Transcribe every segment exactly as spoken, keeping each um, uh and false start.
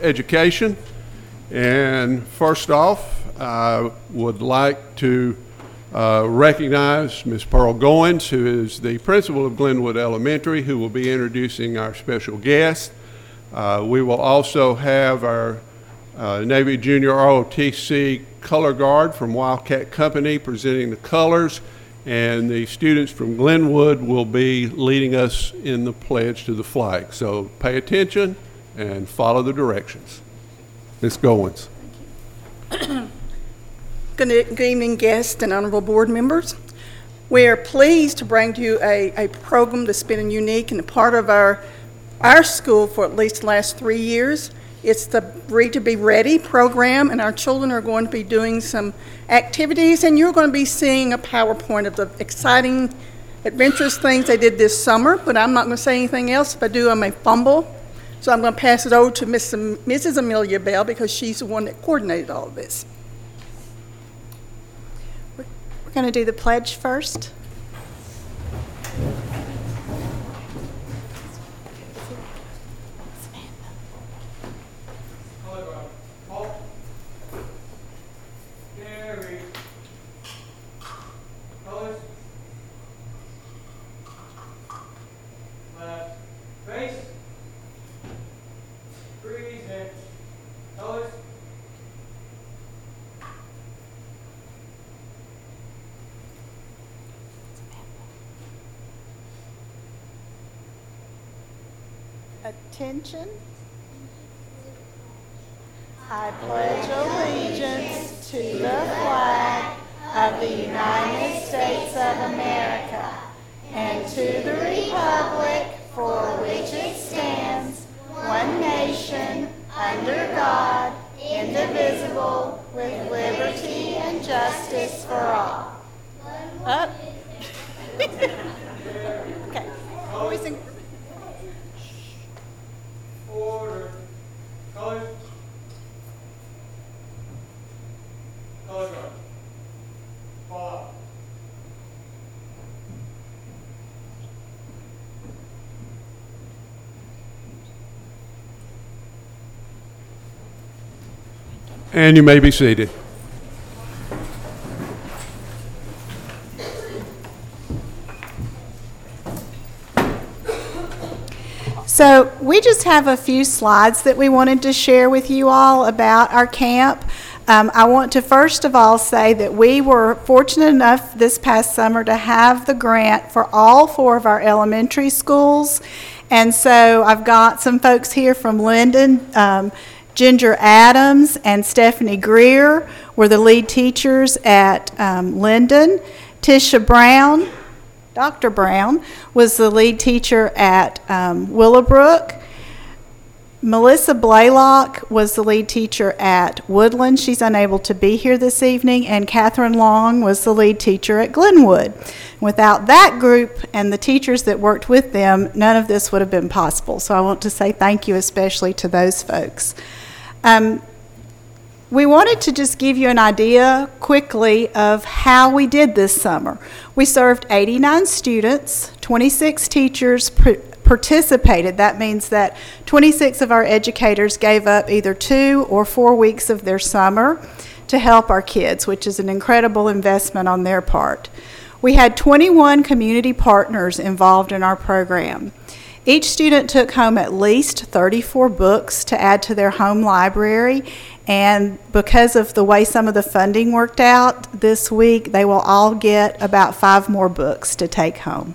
Education. And first off, I would like to uh, recognize Miz Pearl Goins, who is the principal of Glenwood Elementary, who will be introducing our special guest. Uh, we will also have our uh, Navy Junior R O T C Color Guard from Wildcat Company presenting the colors, and the students from Glenwood will be leading us in the pledge to the flag. So pay attention and follow the directions. Miz Goins. Good evening, guests and honorable board members. We are pleased to bring to you a, a program that's been unique and a part of our, our school for at least the last three years. It's the Read to Be Ready program, and our children are going to be doing some activities, and you're going to be seeing a PowerPoint of the exciting, adventurous things they did this summer, but I'm not going to say anything else. If I do, I may fumble. So I'm going to pass it over to Missus Amelia Bell, because she's the one that coordinated all of this. We're going to do the pledge first. Attention. I pledge allegiance to the flag of the United States of America and to the republic for which it stands, one nation, under God, indivisible, with liberty and justice for all. Up. Okay. Always in- Order. Colors. Color guard. Follow. And you may be seated. So we just have a few slides that we wanted to share with you all about our camp. Um, I want to first of all say that we were fortunate enough this past summer to have the grant for all four of our elementary schools. And so I've got some folks here from Linden. Um, Ginger Adams and Stephanie Greer were the lead teachers at um, Linden. Tisha Brown, Doctor Brown, was the lead teacher at um, Willowbrook. Melissa Blaylock was the lead teacher at Woodland. She's unable to be here this evening. And Catherine Long was the lead teacher at Glenwood. Without that group and the teachers that worked with them, none of this would have been possible. So I want to say thank you especially to those folks. Um, We wanted to just give you an idea quickly of how we did this summer. We served eighty-nine students, twenty-six teachers pr- participated. That means that twenty-six of our educators gave up either two or four weeks of their summer to help our kids, which is an incredible investment on their part. We had twenty-one community partners involved in our program. Each student took home at least thirty-four books to add to their home library, and because of the way some of the funding worked out this week, they will all get about five more books to take home.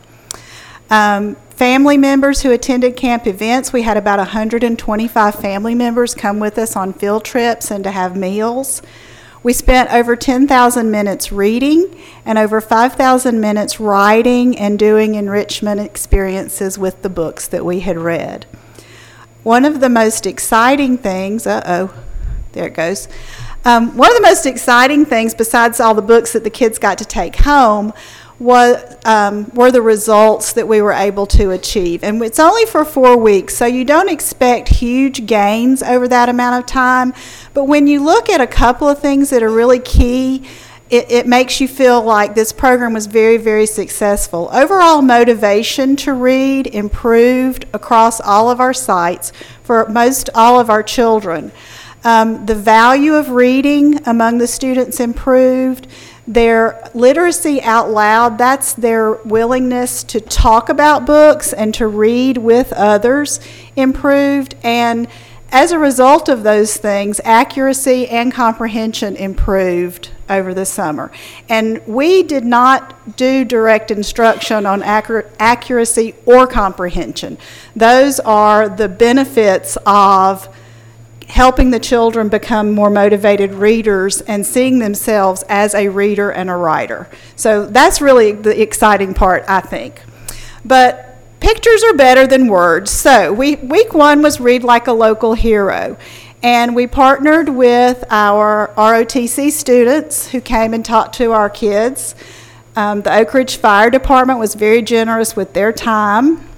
Um, family members who attended camp events, we had about one hundred twenty-five family members come with us on field trips and to have meals. We spent over ten thousand minutes reading and over five thousand minutes writing and doing enrichment experiences with the books that we had read. One of the most exciting things, uh-oh, there it goes. Um, one of the most exciting things, besides all the books that the kids got to take home, was, um, were the results that we were able to achieve. And it's only for four weeks, so you don't expect huge gains over that amount of time. But when you look at a couple of things that are really key, it, it makes you feel like this program was very, very successful. Overall motivation to read improved across all of our sites for most all of our children. Um, the value of reading among the students improved. Their literacy out loud, that's their willingness to talk about books and to read with others, improved. And as a result of those things, accuracy and comprehension improved over the summer. And we did not do direct instruction on accur- accuracy or comprehension. Those are the benefits of helping the children become more motivated readers and seeing themselves as a reader and a writer. So that's really the exciting part, I think. But pictures are better than words. So we, week one was Read Like a Local Hero. And we partnered with our R O T C students who came and talked to our kids. Um, the Oak Ridge Fire Department was very generous with their time.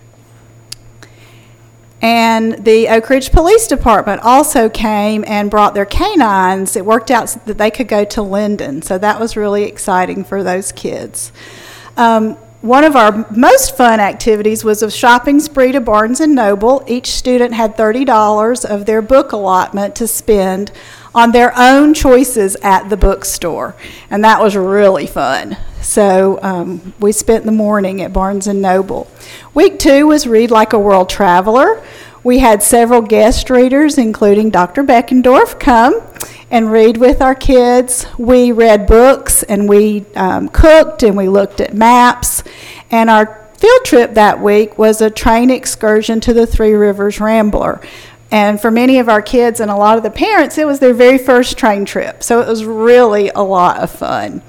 And the Oak Ridge Police Department also came and brought their canines. It worked out so that they could go to Linden. So that was really exciting for those kids. Um, One of our most fun activities was a shopping spree to Barnes and Noble. Each student had thirty dollars of their book allotment to spend on their own choices at the bookstore, and that was really fun. So um, we spent the morning at Barnes and Noble. Week two was Read Like a World Traveler. We had several guest readers, including Doctor Beckendorf, come and read with our kids. We read books, and we um, cooked, and we looked at maps. And our field trip that week was a train excursion to the Three Rivers Rambler. And for many of our kids and a lot of the parents, it was their very first train trip. So it was really a lot of fun.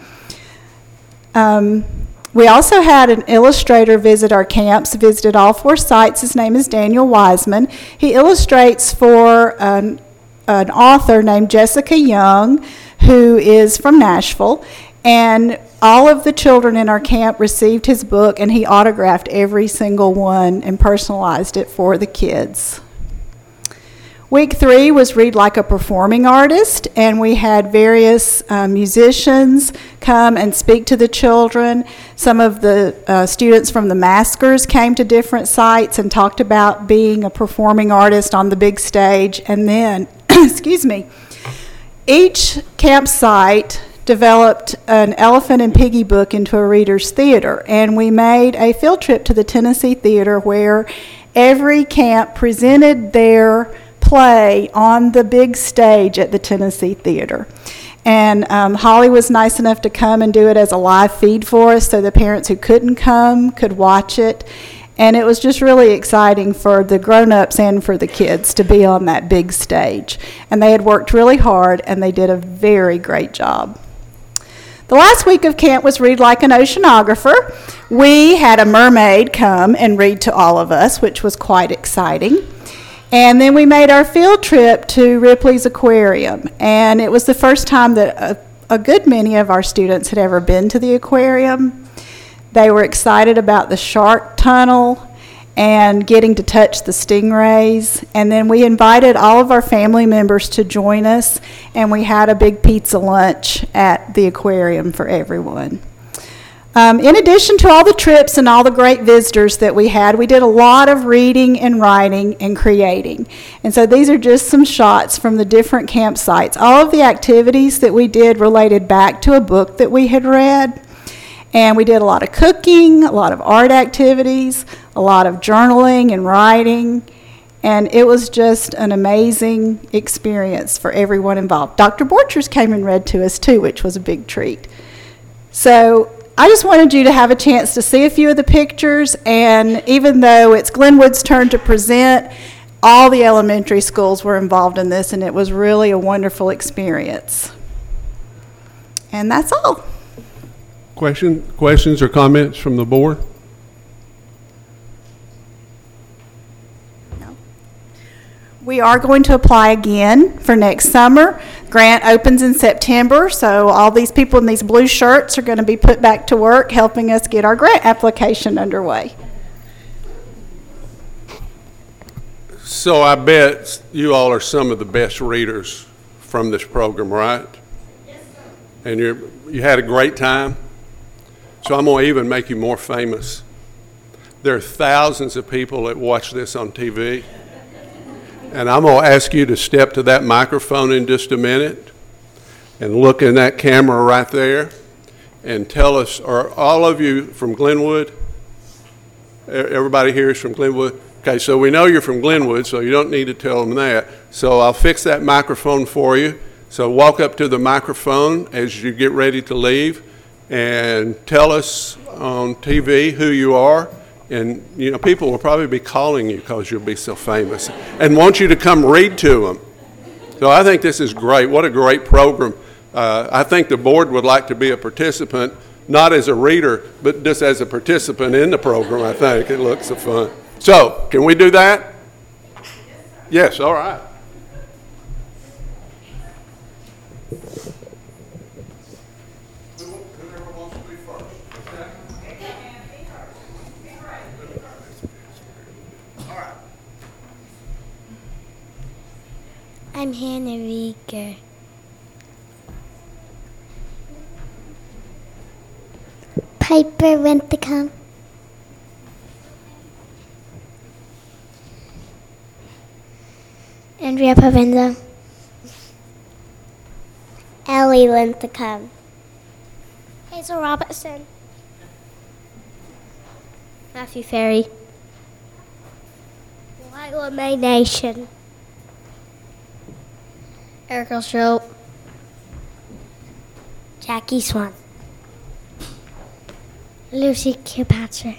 Um, we also had an illustrator visit our camps, visited all four sites. His name is Daniel Wiseman. He illustrates for an an author named Jessica Young, who is from Nashville, and all of the children in our camp received his book, and he autographed every single one and personalized it for the kids. Week three was Read Like a Performing Artist, and we had various uh, musicians come and speak to the children. Some of the uh, students from the Maskers came to different sites and talked about being a performing artist on the big stage. And then, excuse me, each campsite developed an Elephant and Piggy book into a reader's theater, and we made a field trip to the Tennessee Theater where every camp presented their play on the big stage at the Tennessee Theater. And um, Holly was nice enough to come and do it as a live feed for us so the parents who couldn't come could watch it. And it was just really exciting for the grown-ups and for the kids to be on that big stage. And they had worked really hard, and they did a very great job. The last week of camp was Read Like an Oceanographer. We had a mermaid come and read to all of us, which was quite exciting. And then we made our field trip to Ripley's Aquarium, and it was the first time that a, a good many of our students had ever been to the aquarium. They were excited about the shark tunnel and getting to touch the stingrays. And then we invited all of our family members to join us, and we had a big pizza lunch at the aquarium for everyone. Um, in addition to all the trips and all the great visitors that we had, we did a lot of reading and writing and creating. And so these are just some shots from the different campsites. All of the activities that we did related back to a book that we had read. And we did a lot of cooking, a lot of art activities, a lot of journaling and writing. And it was just an amazing experience for everyone involved. Doctor Borchers came and read to us too, which was a big treat. So I just wanted you to have a chance to see a few of the pictures, and even though it's Glenwood's turn to present, all the elementary schools were involved in this, and it was really a wonderful experience. And that's all. Question, questions or comments from the board? We are going to apply again for next summer. Grant opens in September, so all these people in these blue shirts are going to be put back to work helping us get our grant application underway. So I bet you all are some of the best readers from this program, right? Yes, sir. and you're, you had a great time. So I'm going to even make you more famous. There are thousands of people that watch this on T V, and I'm going to ask you to step to that microphone in just a minute and look in that camera right there and tell us, are all of you from Glenwood? Everybody here is from Glenwood? Okay, so we know you're from Glenwood, so you don't need to tell them that. So I'll fix that microphone for you. So walk up to the microphone as you get ready to leave and tell us on T V who you are. And, you know, people will probably be calling you because you'll be so famous and want you to come read to them. So I think this is great. What a great program. Uh, I think the board would like to be a participant, not as a reader, but just as a participant in the program, I think. It looks so fun. So, can we do that? Yes, all right. Whoever wants to be first. All right. I'm Hannah Rieger. Piper Winthicum. Andrea Pavenza. Ellie Linthicum. Hazel Robertson. Matthew Ferry. Lila May Nation. Erica Schroep. Jackie Swan. Lucy Kilpatrick.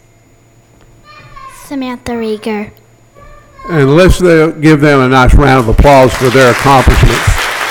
Samantha Rieger. And let's uh, give them a nice round of applause for their accomplishments.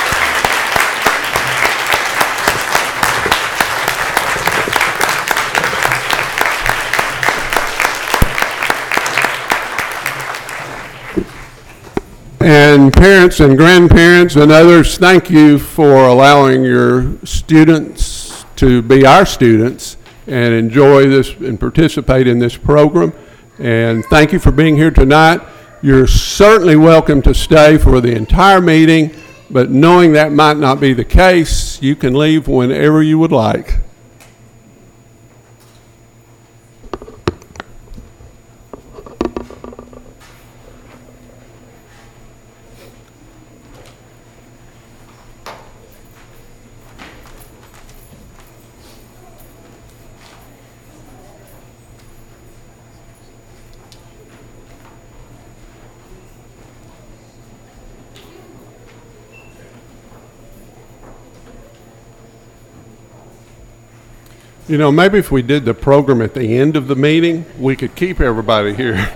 And parents and grandparents and others, thank you for allowing your students to be our students and enjoy this and participate in this program. And thank you for being here tonight. You're certainly welcome to stay for the entire meeting, but knowing that might not be the case, you can leave whenever you would like. You know, maybe if we did the program at the end of the meeting, we could keep everybody here.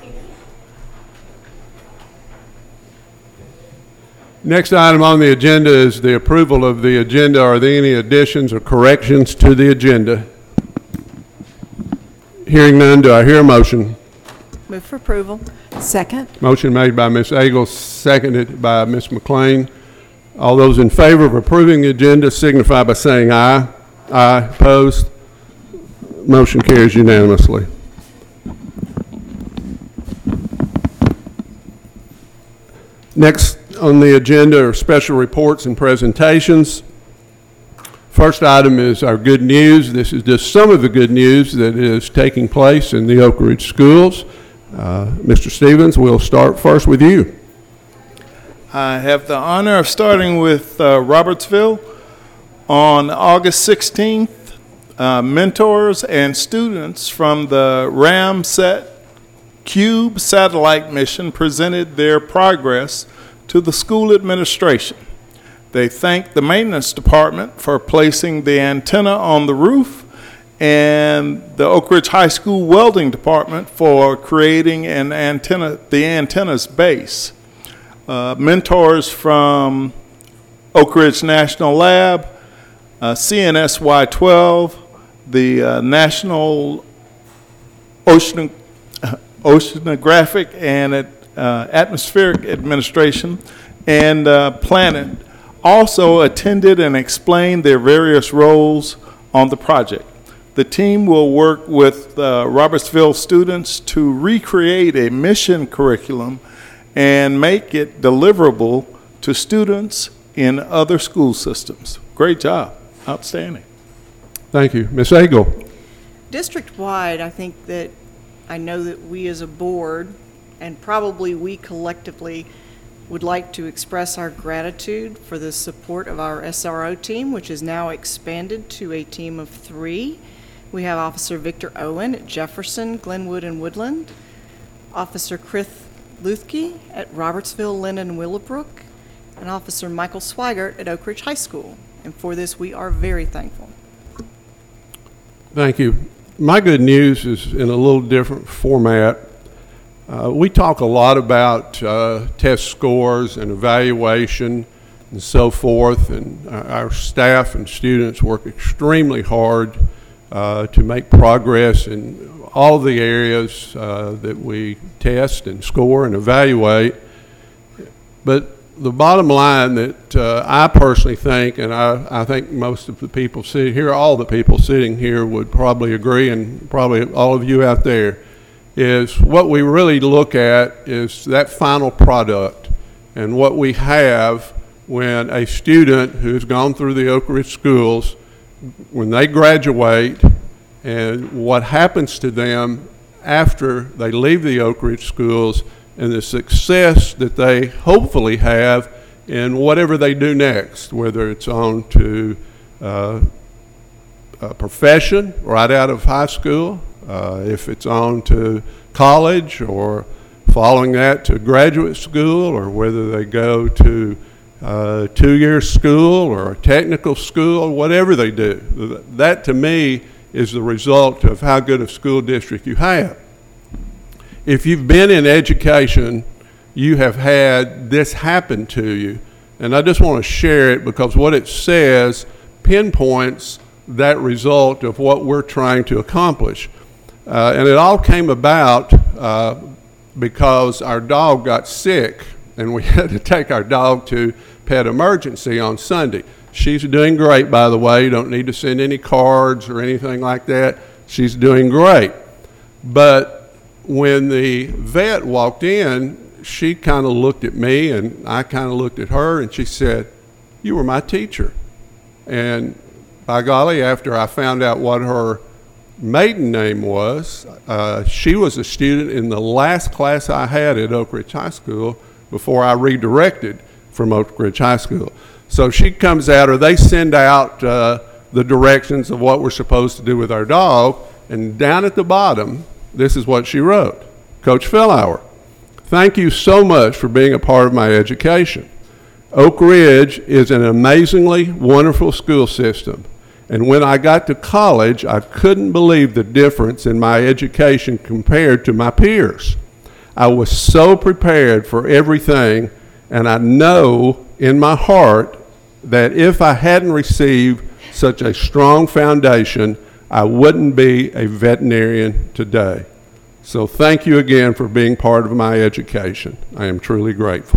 Next item on the agenda is the approval of the agenda. Are there any additions or corrections to the agenda? Hearing none, do I hear a motion? Move for approval. Second. Motion made by Miz Eagles, seconded by Miz McLean. All those in favor of approving the agenda signify by saying aye. Aye. Opposed? Motion carries unanimously. Next on the agenda are special reports and presentations. First item is our good news. This is just some of the good news that is taking place in the Oak Ridge schools. Uh, Mister Stevens, we'll start first with you. I have the honor of starting with uh, Robertsville. On August sixteenth, uh, mentors and students from the Ramsat Cube satellite mission presented their progress to the school administration. They thanked the maintenance department for placing the antenna on the roof and the Oak Ridge High School welding department for creating an antenna, the antenna's base. Uh, mentors from Oak Ridge National Lab, Uh, C N S Y twelve, the uh, National Ocean, uh, Oceanographic and uh, Atmospheric Administration, and uh, Planet also attended and explained their various roles on the project. The team will work with uh, Robertsville students to recreate a mission curriculum and make it deliverable to students in other school systems. Great job. Outstanding. Thank you. Miz Agle? District-wide, I think that, I know that we as a board, and probably we collectively, would like to express our gratitude for the support of our S R O team, which is now expanded to a team of three. We have Officer Victor Owen at Jefferson, Glenwood, and Woodland, Officer Chris Luthke at Robertsville, Linden, and Willowbrook, and Officer Michael Swigert at Oak Ridge High School. And for this, we are very thankful. Thank you. My good news is in a little different format. Uh, we talk a lot about uh, test scores and evaluation and so forth, and our our staff and students work extremely hard uh, to make progress in all the areas uh, that we test and score and evaluate. But the bottom line that uh, I personally think, and I, I think most of the people sitting here, all the people sitting here would probably agree, and probably all of you out there, is what we really look at is that final product and what we have when a student who's gone through the Oak Ridge schools, when they graduate, and what happens to them after they leave the Oak Ridge schools, and the success that they hopefully have in whatever they do next, whether it's on to uh, a profession right out of high school, uh, if it's on to college, or following that to graduate school, or whether they go to uh, two-year school or a technical school, whatever they do. That, to me, is the result of how good a school district you have. If you've been in education, you have had this happen to you. And I just want to share it because what it says pinpoints that result of what we're trying to accomplish. Uh, and it all came about uh, because our dog got sick, and we had to take our dog to pet emergency on Sunday. She's doing great, by the way. You don't need to send any cards or anything like that. She's doing great. But when the vet walked in, she kind of looked at me, and I kind of looked at her, and she said, "You were my teacher." And by golly, after I found out what her maiden name was, uh, she was a student in the last class I had at Oak Ridge High School before I redirected from Oak Ridge High School. So she comes out, or they send out uh, the directions of what we're supposed to do with our dog, and down at the bottom, this is what she wrote. "Coach Fellauer, thank you so much for being a part of my education. Oak Ridge is an amazingly wonderful school system. And when I got to college, I couldn't believe the difference in my education compared to my peers. I was so prepared for everything, and I know in my heart that if I hadn't received such a strong foundation, I wouldn't be a veterinarian today. So thank you again for being part of my education. I am truly grateful."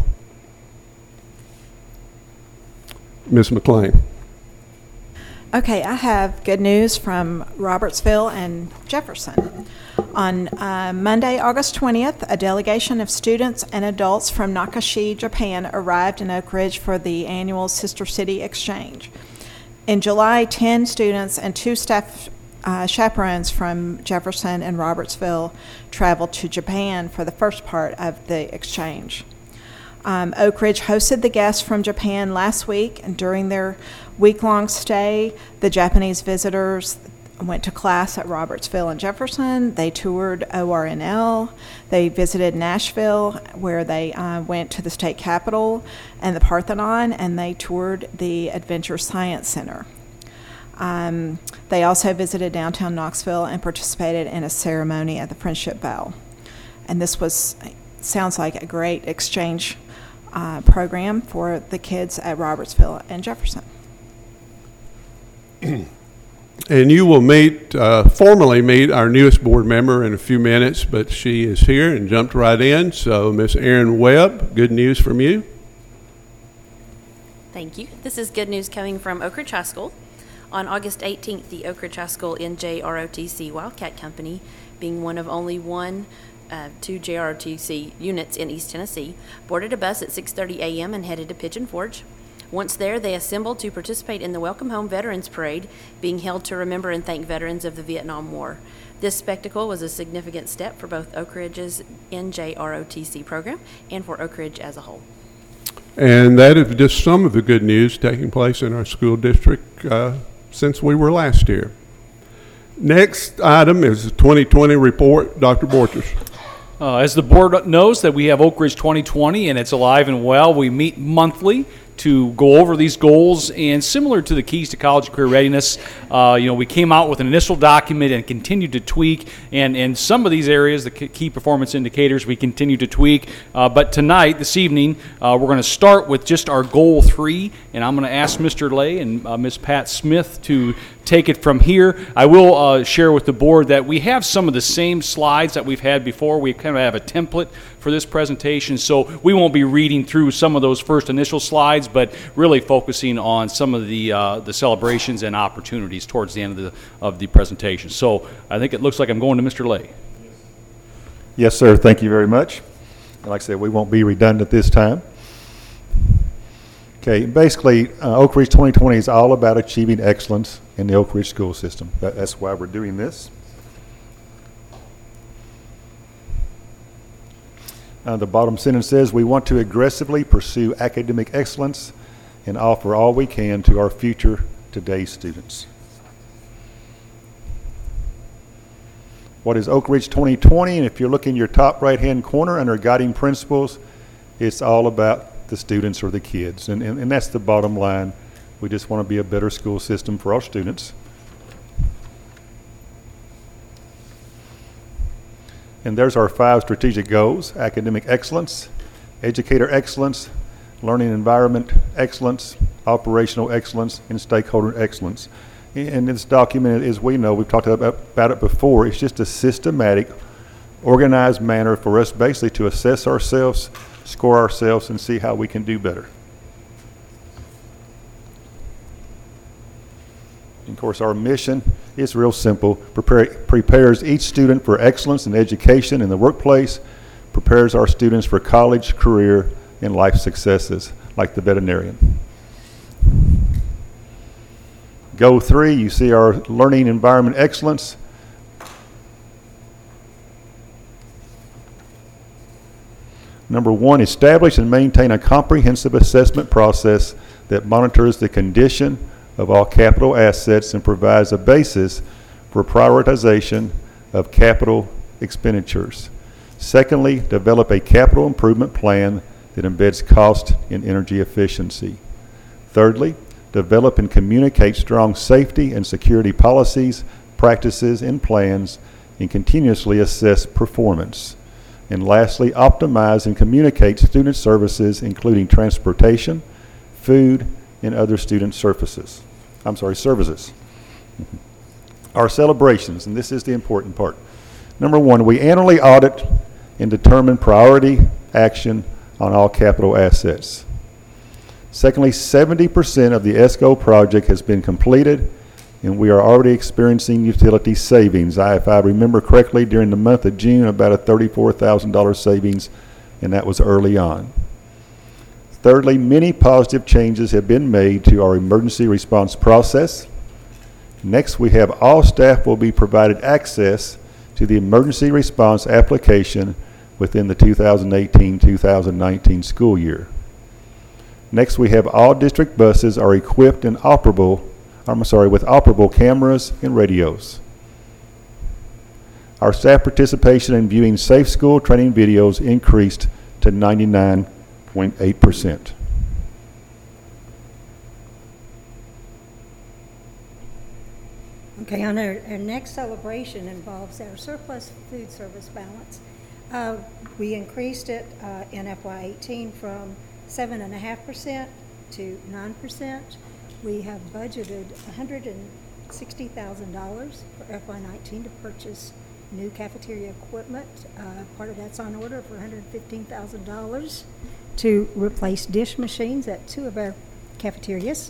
Miz McLean. Okay, I have good news from Robertsville and Jefferson. On uh, Monday, August twentieth, a delegation of students and adults from Nakashi, Japan arrived in Oak Ridge for the annual Sister City Exchange. In July, ten students and two staff uh, chaperones from Jefferson and Robertsville traveled to Japan for the first part of the exchange. Um, Oak Ridge hosted the guests from Japan last week, and during their week-long stay, the Japanese visitors went to class at Robertsville and Jefferson. They toured O R N L. They visited Nashville, where they uh, went to the state capitol and the Parthenon, and they toured the Adventure Science Center. Um, they also visited downtown Knoxville and participated in a ceremony at the Friendship Bell. And this was sounds like a great exchange uh, program for the kids at Robertsville and Jefferson. And you will meet, uh, formally meet our newest board member in a few minutes, but she is here and jumped right in. So Miss Erin Webb, good news from you. Thank you. This is good news coming from Oak Ridge High School. On August eighteenth, the Oak Ridge High School N J R O T C Wildcat Company, being one of only one, uh, two J R O T C units in East Tennessee, boarded a bus at six thirty a.m. and headed to Pigeon Forge. Once there, they assembled to participate in the Welcome Home Veterans Parade being held to remember and thank veterans of the Vietnam War. This spectacle was a significant step for both Oak Ridge's N J R O T C program and for Oak Ridge as a whole. And that is just some of the good news taking place in our school district uh, since we were last here. Next item is the twenty twenty report. Doctor Borchers. Uh, as the board knows that we have Oak Ridge twenty twenty and it's alive and well. We meet monthly to go over these goals, and similar to the Keys to College and Career Readiness, uh, you know, we came out with an initial document and continued to tweak, and in some of these areas, the key performance indicators, we continue to tweak, uh, but tonight, this evening, uh, we're going to start with just our goal three, and I'm going to ask Mister Lay and uh, Miz Pat Smith to take it from here. I will uh, share with the board that we have some of the same slides that we've had before. We kind of have a template for this presentation, so we won't be reading through some of those first initial slides, but really focusing on some of the uh, the celebrations and opportunities towards the end of the of the presentation. So I think it looks like I'm going to Mister Lay. Yes, sir. Thank you very much. And like I said, we won't be redundant this time. Okay, basically, uh, Oak Ridge twenty twenty is all about achieving excellence in the Oak Ridge school system. That, that's why we're doing this. Uh, the bottom sentence says, we want to aggressively pursue academic excellence and offer all we can to our future today's students. What is Oak Ridge twenty twenty? And if you look in your top right-hand corner under guiding principles, it's all about the students or the kids. And, and, and that's the bottom line. We just want to be a better school system for our students. And there's our five strategic goals: academic excellence, educator excellence, learning environment excellence, operational excellence, and stakeholder excellence. And this document, as we know, we've talked about, about it before, it's just a systematic, organized manner for us basically to assess ourselves, score ourselves, and see how we can do better. And of course, our mission is real simple. Prepare, prepares each student for excellence in education in the workplace, prepares our students for college, career, and life successes, like the veterinarian. Goal three, you see our learning environment excellence. Number one, establish and maintain a comprehensive assessment process that monitors the condition of all capital assets and provides a basis for prioritization of capital expenditures. Secondly, develop a capital improvement plan that embeds cost and energy efficiency. Thirdly, develop and communicate strong safety and security policies, practices, and plans, and continuously assess performance. And lastly, optimize and communicate student services, including transportation, food, and other student services. I'm sorry, services. Our celebrations, and this is the important part. Number one, we annually audit and determine priority action on all capital assets. Secondly, seventy percent of the ESCO project has been completed, and we are already experiencing utility savings. I, if I remember correctly, during the month of June, about a thirty-four thousand dollars savings, and that was early on. Thirdly, many positive changes have been made to our emergency response process. Next, we have all staff will be provided access to the emergency response application within the two thousand eighteen two thousand nineteen school year. Next, we have all district buses are equipped and operable, I'm sorry, with operable cameras and radios. Our staff participation in viewing safe school training videos increased to ninety-nine point eight percent. Okay, on our, our next celebration involves our surplus food service balance. Uh, we increased it uh, in F Y eighteen from seven point five percent to nine percent. We have budgeted one hundred sixty thousand dollars for F Y nineteen to purchase new cafeteria equipment. Uh, part of that's on order for one hundred fifteen thousand dollars to replace dish machines at two of our cafeterias.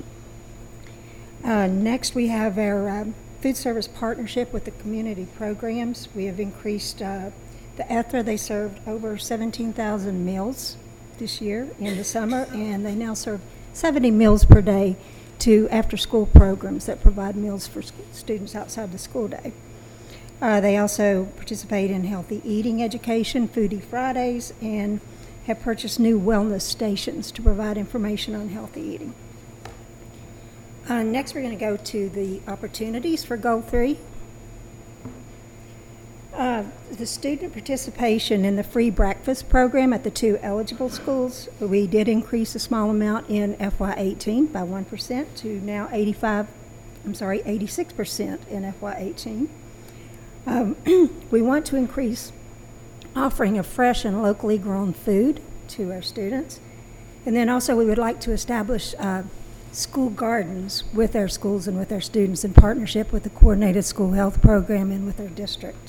Uh, next, we have our uh, food service partnership with the community programs. We have increased uh, the E T H R A. They served over seventeen thousand meals this year in the summer, and they now serve seventy meals per day to after-school programs that provide meals for sc- students outside the school day. Uh, they also participate in healthy eating education, Foodie Fridays, and have purchased new wellness stations to provide information on healthy eating. Uh, next, we're going to go to the opportunities for Goal three. Uh, the student participation in the free breakfast program at the two eligible schools, we did increase a small amount in F Y eighteen by one percent to now eighty-five, I'm sorry, eighty-six percent in F Y eighteen. Um, we want to increase offering of fresh and locally grown food to our students. And then also we would like to establish uh, school gardens with our schools and with our students in partnership with the Coordinated School Health Program and with our district.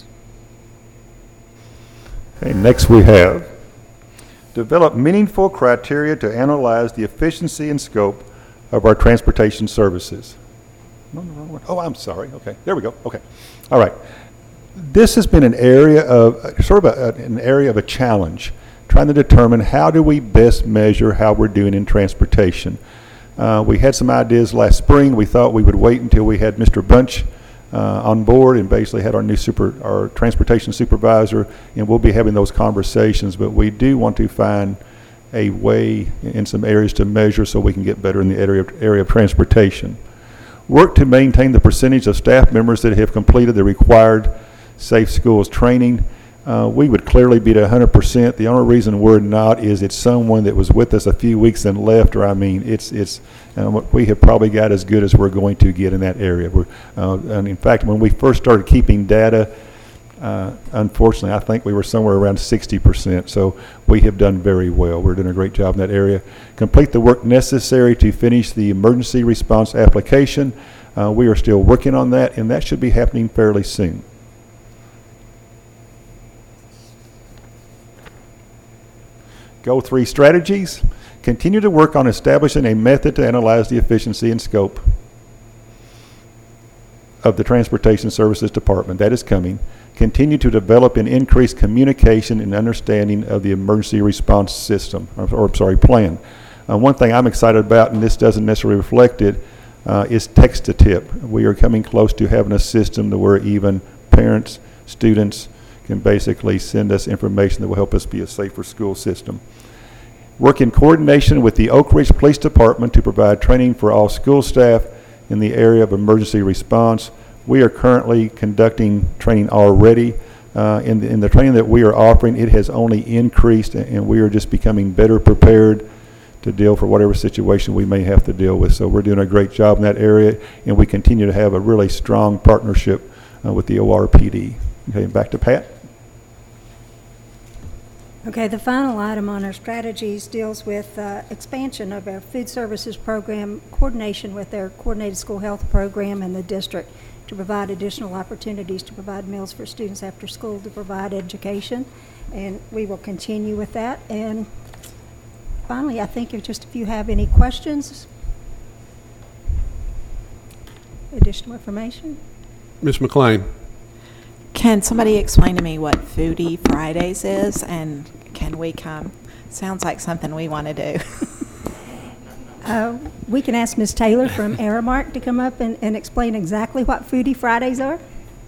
Okay, next we have develop meaningful criteria to analyze the efficiency and scope of our transportation services. No, no, wrong one. Oh, I'm sorry. Okay, there we go. Okay, all right. This has been an area of sort of a, an area of a challenge, trying to determine how do we best measure how we're doing in transportation. Uh, we had some ideas last spring. We thought we would wait until we had Mister Bunch uh, on board and basically had our new super, our transportation supervisor, and we'll be having those conversations. But we do want to find a way in some areas to measure so we can get better in the area of, area of transportation. Work to maintain the percentage of staff members that have completed the required Safe Schools training. Uh, we would clearly be at one hundred percent. The only reason we're not is it's someone that was with us a few weeks and left, or I mean, it's it's uh, we have probably got as good as we're going to get in that area. We're, uh, and in fact, when we first started keeping data, uh, unfortunately, I think we were somewhere around sixty percent. So we have done very well. We're doing a great job in that area. Complete the work necessary to finish the emergency response application. Uh, we are still working on that, and that should be happening fairly soon. Goal three strategies. Continue to work on establishing a method to analyze the efficiency and scope of the Transportation Services Department. That is coming. Continue to develop and increase communication and understanding of the emergency response system, or, or sorry, plan. Uh, one thing I'm excited about, and this doesn't necessarily reflect it, uh, is text to tip. We are coming close to having a system to where even parents, students can basically send us information that will help us be a safer school system. Work in coordination with the Oak Ridge Police Department to provide training for all school staff in the area of emergency response. We are currently conducting training already. Uh, in, the, in the training that we are offering, it has only increased, and we are just becoming better prepared to deal for whatever situation we may have to deal with. So we're doing a great job in that area, and we continue to have a really strong partnership uh, with the O R P D. Okay, back to Pat. Okay, the final item on our strategies deals with uh, expansion of our food services program, coordination with our Coordinated School Health Program and the district to provide additional opportunities to provide meals for students after school, to provide education, and we will continue with that. And finally, I think if just if you have any questions, additional information. Miz McLean. Can somebody explain to me what Foodie Fridays is, and can we come? Sounds like something we want to do. Uh, we can ask Miz Taylor from Aramark to come up and, and explain exactly what Foodie Fridays are.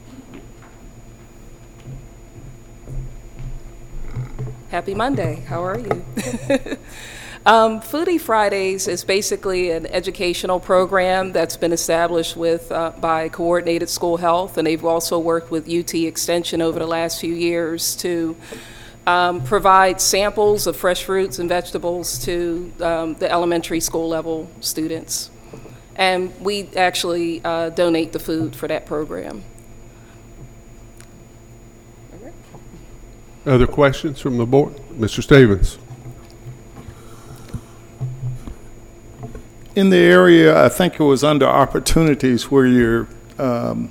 Happy Monday. How are you? um, Foodie Fridays is basically an educational program that's been established with uh, by Coordinated School Health, and they've also worked with U T Extension over the last few years to um, provide samples of fresh fruits and vegetables to um, the elementary school level students. And we actually uh, donate the food for that program. Other questions from the board? Mister Stevens. In the area, I think it was under opportunities where you're um,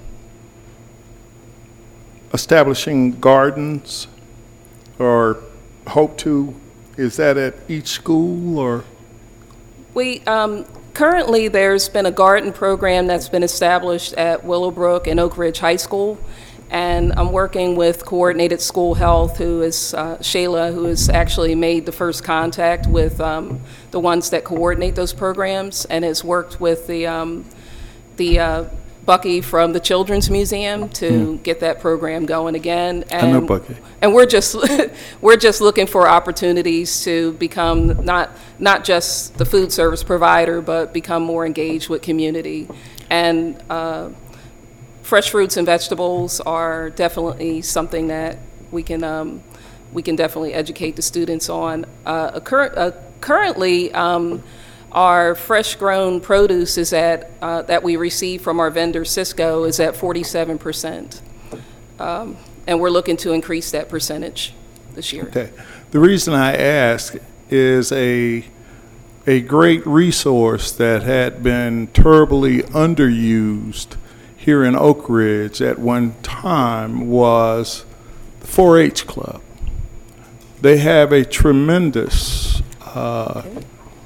establishing gardens or hope to, is that at each school or? We um, currently, there's been a garden program that's been established at Willowbrook and Oak Ridge High School. And I'm working with Coordinated School Health, who is uh, Shayla, who has actually made the first contact with um, the ones that coordinate those programs, and has worked with the um, the uh, Bucky from the Children's Museum to mm. get that program going again. And, I know Bucky. And we're just we're just looking for opportunities to become not not just the food service provider, but become more engaged with community. And uh, fresh fruits and vegetables are definitely something that we can um, we can definitely educate the students on. Uh, a cur- uh, currently. Um, Our fresh grown produce is at, uh, that we receive from our vendor Cisco is at forty-seven percent. Um, and we're looking to increase that percentage this year. Okay. The reason I ask is a, a great resource that had been terribly underused here in Oak Ridge at one time was the four H Club. They have a tremendous uh, okay.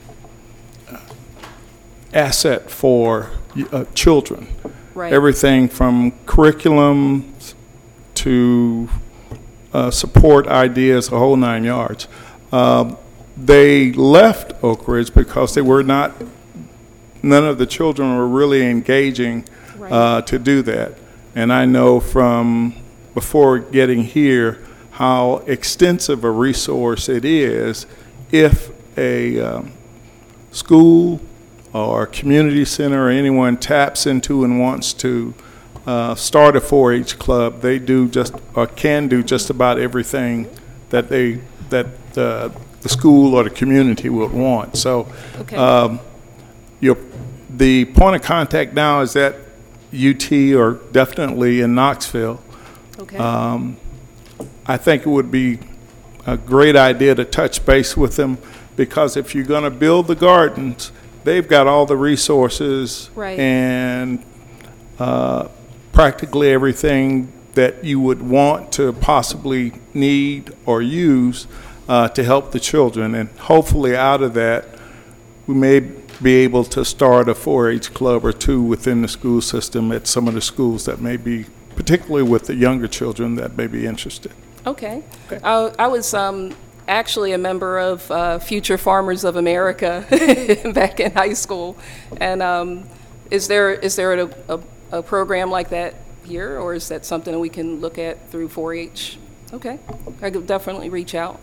asset for uh, children. Right. Everything from curriculum to uh, support ideas, the whole nine yards. Uh, they left Oak Ridge because they were not, none of the children were really engaging right. uh, to do that. And I know from before getting here how extensive a resource it is if a um, school or community center or anyone taps into and wants to uh, start a four H club. They do just or can do just about everything that they that uh, the school or the community would want. So, okay. um, your the point of contact now is at U T or definitely in Knoxville. Okay. Um, I think it would be a great idea to touch base with them, because if you're going to build the gardens, they've got all the resources right. and uh, practically everything that you would want to possibly need or use uh, to help the children. And hopefully out of that, we may be able to start a four H club or two within the school system at some of the schools that may be, particularly with the younger children that may be interested. Okay. okay. Uh, I was um, actually a member of uh, Future Farmers of America back in high school. And um, is there is there a, a, a program like that here, or is that something we can look at through four H? Okay. I could definitely reach out.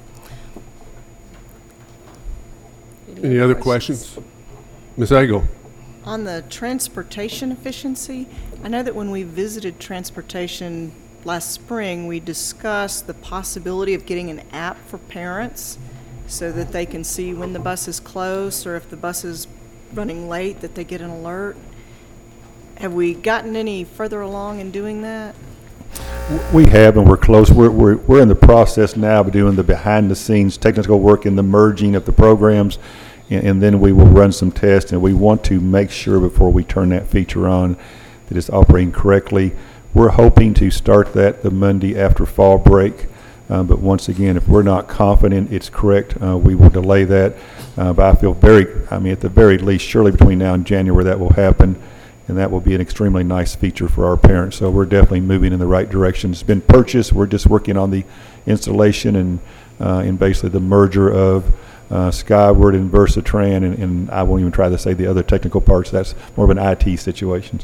Any, Any other questions? questions? Miz Agle. On the transportation efficiency, I know that when we visited transportation last spring, we discussed the possibility of getting an app for parents so that they can see when the bus is closed, or if the bus is running late, that they get an alert. Have we gotten any further along in doing that? We have, and we're close. We're, we're, we're in the process now of doing the behind-the-scenes technical work in the merging of the programs, and, and then we will run some tests, and we want to make sure before we turn that feature on that it's operating correctly. We're hoping to start that the Monday after fall break, uh, but once again, if we're not confident it's correct, uh, we will delay that. Uh, but I feel very, I mean, at the very least, surely between now and January that will happen, and that will be an extremely nice feature for our parents. So we're definitely moving in the right direction. It's been purchased. We're just working on the installation and uh, and basically the merger of uh, Skyward and Versatran, and, and I won't even try to say the other technical parts. That's more of an I T situation.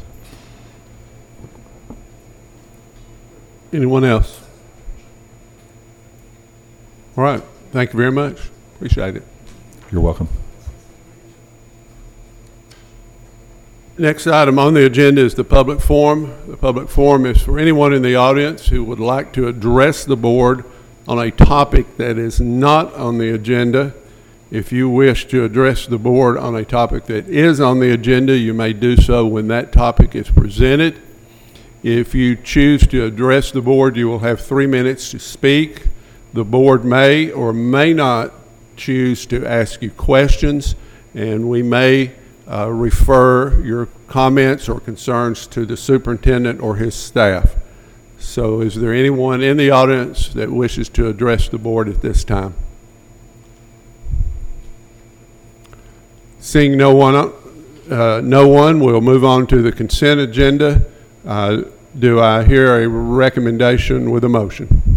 Anyone else? All right. Thank you very much. Appreciate it. You're welcome. Next item on the agenda is the public forum. The public forum is for anyone in the audience who would like to address the board on a topic that is not on the agenda. If you wish to address the board on a topic that is on the agenda, you may do so when that topic is presented. If you choose to address the board, you will have three minutes to speak. The board may or may not choose to ask you questions, and we may uh, refer your comments or concerns to the superintendent or his staff. So is there anyone in the audience that wishes to address the board at this time? Seeing no one, uh, no one, we'll move on to the consent agenda. Uh, Do I hear a recommendation with a motion?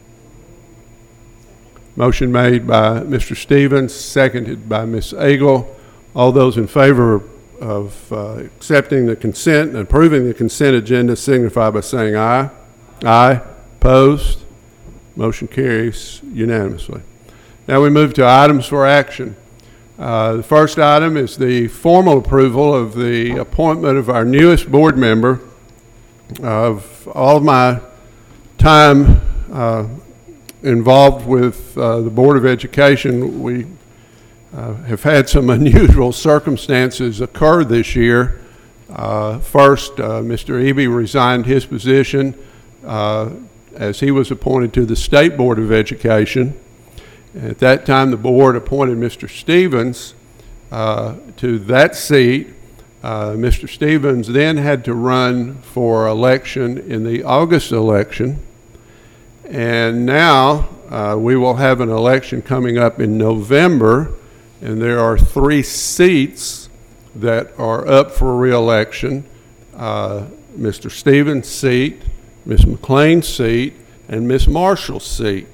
Motion made by Mister Stevens, seconded by Miz Agle. All those in favor of uh, accepting the consent and approving the consent agenda signify by saying aye. Aye. Opposed? Motion carries unanimously. Now we move to items for action. Uh, the first item is the formal approval of the appointment of our newest board member. Of all of my time uh, involved with uh, the Board of Education, we uh, have had some unusual circumstances occur this year. Uh, first, uh, Mister Eby resigned his position uh, as he was appointed to the State Board of Education. At that time, the board appointed Mister Stevens uh, to that seat. Uh, Mister Stevens then had to run for election in the August election. And now uh, we will have an election coming up in November, and there are three seats that are up for re-election. Uh, Mister Stevens' seat, Miz McLean's seat, and Miz Marshall's seat.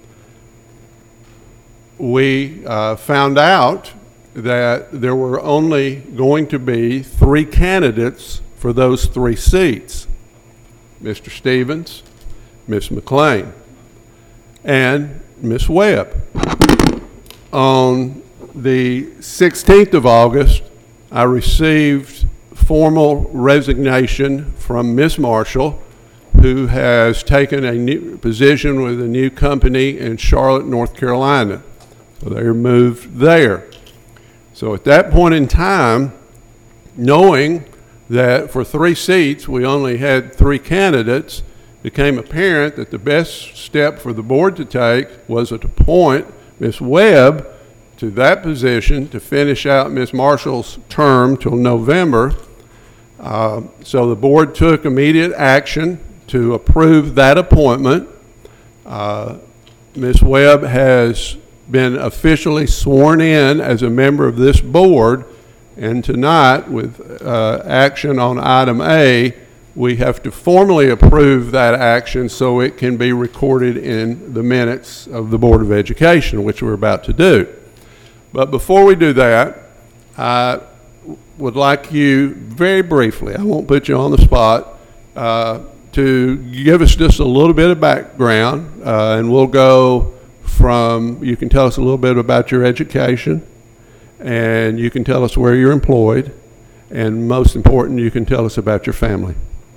We uh, found out that there were only going to be three candidates for those three seats: Mister Stevens, Miz McLean, and Miz Webb. On the sixteenth of August, I received formal resignation from Miz Marshall, who has taken a new position with a new company in Charlotte, North Carolina. So they're moved there. So at that point in time, knowing that for three seats we only had three candidates, it became apparent that the best step for the board to take was to appoint Miz Webb to that position to finish out Miz Marshall's term till November. Uh, so the board took immediate action to approve that appointment. Uh, Miz Webb has been officially sworn in as a member of this board, and tonight, with uh, action on item A, we have to formally approve that action so it can be recorded in the minutes of the Board of Education, which we're about to do. But before we do that, I would like you very briefly, I won't put you on the spot, uh, to give us just a little bit of background, uh, and we'll go from, you can tell us a little bit about your education, and you can tell us where you're employed, and most important, you can tell us about your family.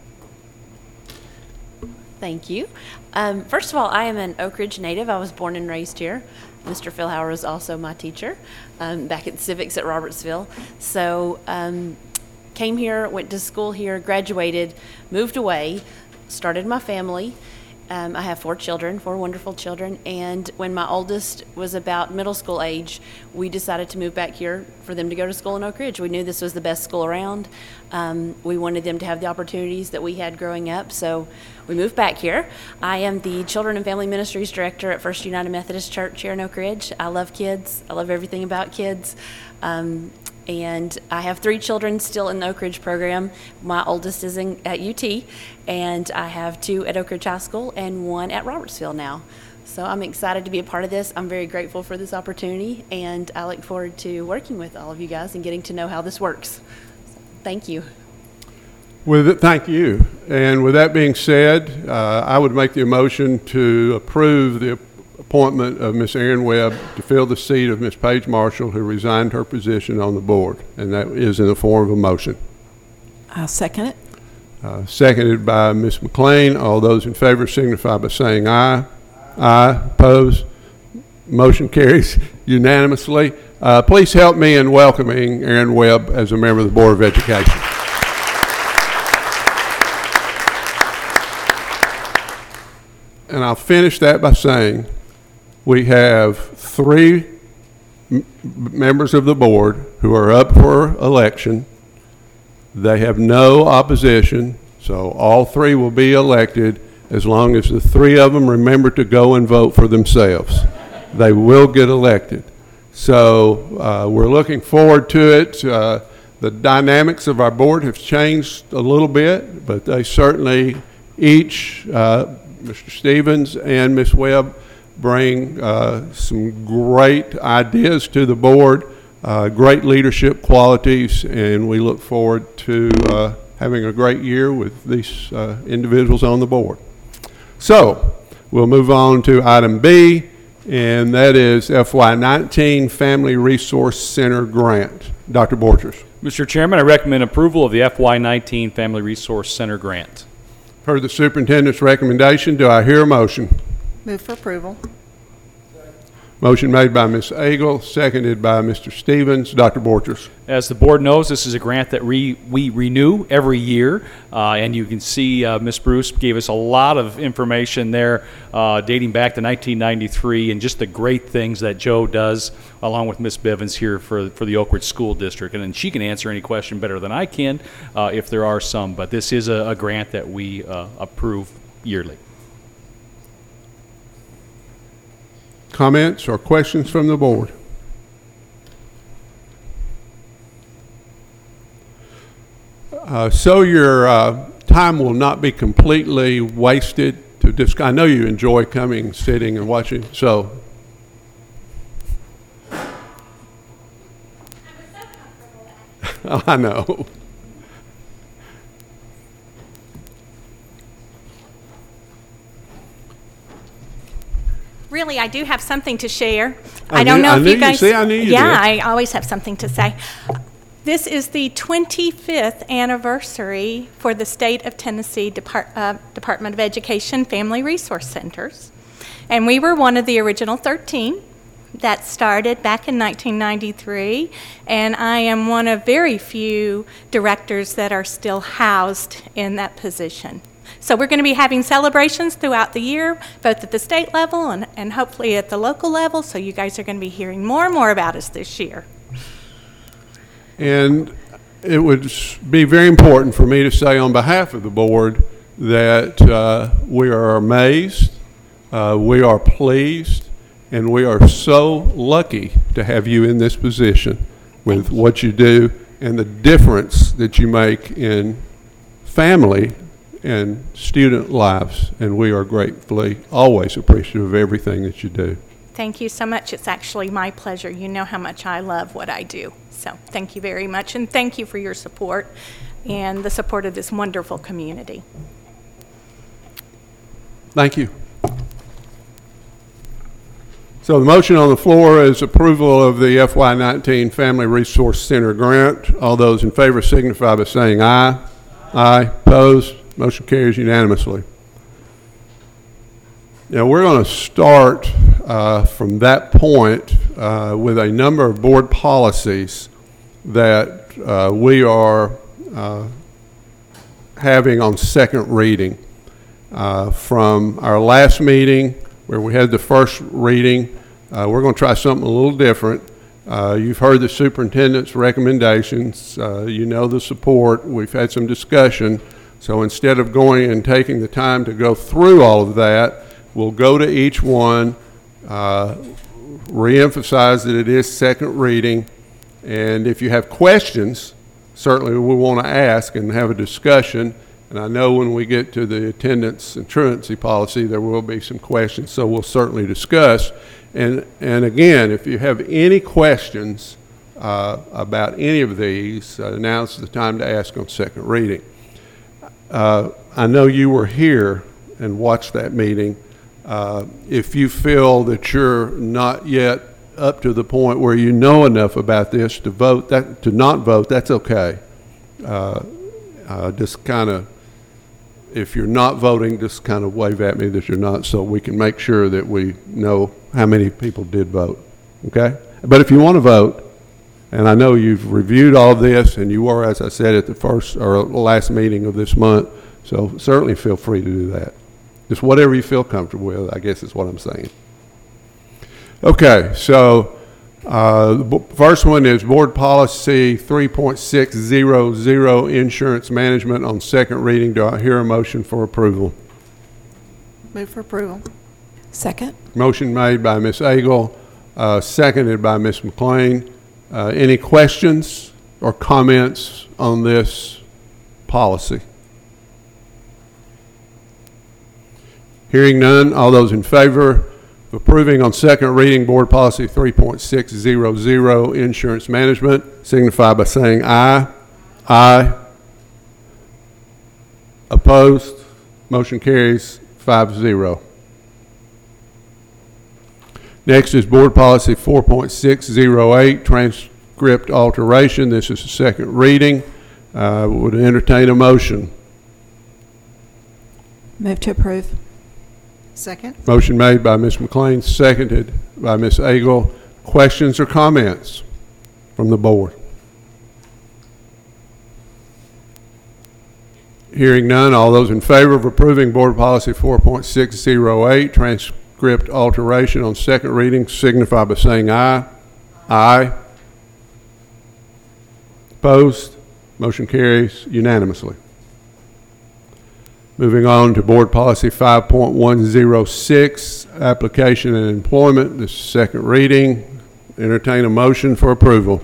Thank you. Um, first of all, I am an Oak Ridge native. I was born and raised here. Mister Philhauer was also my teacher um, back at civics at Robertsville. So um, came here, went to school here, graduated, moved away, started my family. Um, I have four children, four wonderful children, and when my oldest was about middle school age, we decided to move back here for them to go to school in Oak Ridge. We knew this was the best school around. Um, we wanted them to have the opportunities that we had growing up, so we moved back here. I am the Children and Family Ministries Director at First United Methodist Church here in Oak Ridge. I love kids. I love everything about kids. Um, And I have three children still in the Oak Ridge program. My oldest is in, at U T, and I have two at Oak Ridge High School and one at Robertsville now. So I'm excited to be a part of this. I'm very grateful for this opportunity, and I look forward to working with all of you guys and getting to know how this works. So, thank you. With it, thank you. And with that being said, uh, I would make the motion to approve the appointment of Miz Erin Webb to fill the seat of Miz Paige Marshall, who resigned her position on the board, and that is in the form of a motion. I'll second it. Uh, seconded by Miz McLean. All those in favor signify by saying aye. Aye. Opposed? Motion carries unanimously. Uh, please help me in welcoming Erin Webb as a member of the Board of Education. And I'll finish that by saying we have three m- members of the board who are up for election. They have no opposition, so all three will be elected as long as the three of them remember to go and vote for themselves. They will get elected. So uh, we're looking forward to it. Uh, The dynamics of our board have changed a little bit, but they certainly each, uh, Mister Stevens and Miz Webb, bring uh, some great ideas to the board, uh, great leadership qualities, and we look forward to uh, having a great year with these uh, individuals on the board. So we'll move on to item B, and that is F Y nineteen Family Resource Center Grant. Doctor Borchers. Mister Chairman, I recommend approval of the F Y nineteen Family Resource Center Grant. Heard the superintendent's recommendation. Do I hear a motion? Move for approval. Motion made by Miz Agel, seconded by Mister Stevens. Doctor Borchers. As the board knows, this is a grant that re, we renew every year, uh, and you can see uh, Miz Bruce gave us a lot of information there uh, dating back to nineteen ninety-three and just the great things that Joe does along with Miz Bivens here for, for the Oak Ridge School District. And then she can answer any question better than I can uh, if there are some, but this is a, a grant that we uh, approve yearly. Comments or questions from the board? Uh, so your uh, time will not be completely wasted. To dis- I know you enjoy coming, sitting, and watching. So, I know. Really, I do have something to share. I I, don't knew- know I if knew you you- guys. see, I knew you yeah, did. I always have something to say. This is the twenty-fifth anniversary for the State of Tennessee Depart, uh, Department of Education Family Resource Centers. And we were one of the original thirteen that started back in nineteen ninety-three. And I am one of very few directors that are still housed in that position. So we're going to be having celebrations throughout the year, both at the state level and, and hopefully at the local level. So you guys are going to be hearing more and more about us this year. And it would be very important for me to say on behalf of the board that uh, we are amazed, uh, we are pleased, and we are so lucky to have you in this position with what you do and the difference that you make in family and student lives. And we are gratefully always appreciative of everything that you do. Thank you so much. It's actually my pleasure. You know how much I love what I do. So thank you very much, and thank you for your support and the support of this wonderful community. Thank you. So the motion on the floor is approval of the F Y nineteen Family Resource Center grant. All those in favor signify by saying aye. Aye. Opposed? Motion carries unanimously. Now we're going to start uh, from that point uh, with a number of board policies that uh, we are uh, having on second reading. Uh, from our last meeting where we had the first reading, uh, we're going to try something a little different. Uh, you've heard the superintendent's recommendations. Uh, you know the support. We've had some discussion. So instead of going and taking the time to go through all of that, we'll go to each one, uh, reemphasize that it is second reading, and if you have questions, certainly we want to ask and have a discussion. And I know when we get to the attendance and truancy policy, there will be some questions, so we'll certainly discuss. And, and again, if you have any questions uh, about any of these, uh, now's the time to ask on second reading. Uh, I know you were here and watched that meeting. Uh, if you feel that you're not yet up to the point where you know enough about this to vote, that to not vote, that's okay. Uh, uh, just kind of, if you're not voting, just kind of wave at me that you're not, so we can make sure that we know how many people did vote. Okay? But if you want to vote, and I know you've reviewed all of this, and you were, as I said, at the first or last meeting of this month, so certainly feel free to do that. Just whatever you feel comfortable with, I guess is what I'm saying. Okay, so uh, the bo- first one is Board Policy three point six zero zero, Insurance Management, on second reading. Do I hear a motion for approval? Move for approval. Second. Motion made by Miz Agel, uh, seconded by Miz McLean. Uh, any questions or comments on this policy? Hearing none, all those in favor of approving on second reading Board Policy three point six hundred, Insurance Management, signify by saying aye. Aye. Opposed? Motion carries five zero. Next is Board Policy four point six oh eight, Transcript Alteration. This is the second reading. Uh, would entertain a motion. Move to approve. Second? Motion made by Miz McLean, seconded by Miz Agel. Questions or comments from the board? Hearing none, all those in favor of approving Board Policy four point six oh eight, Transcript Alteration on second reading, signify by saying aye. Aye. Opposed? Motion carries unanimously. Moving on to Board Policy five point one oh six, Application and Employment. This is second reading. Entertain a motion for approval.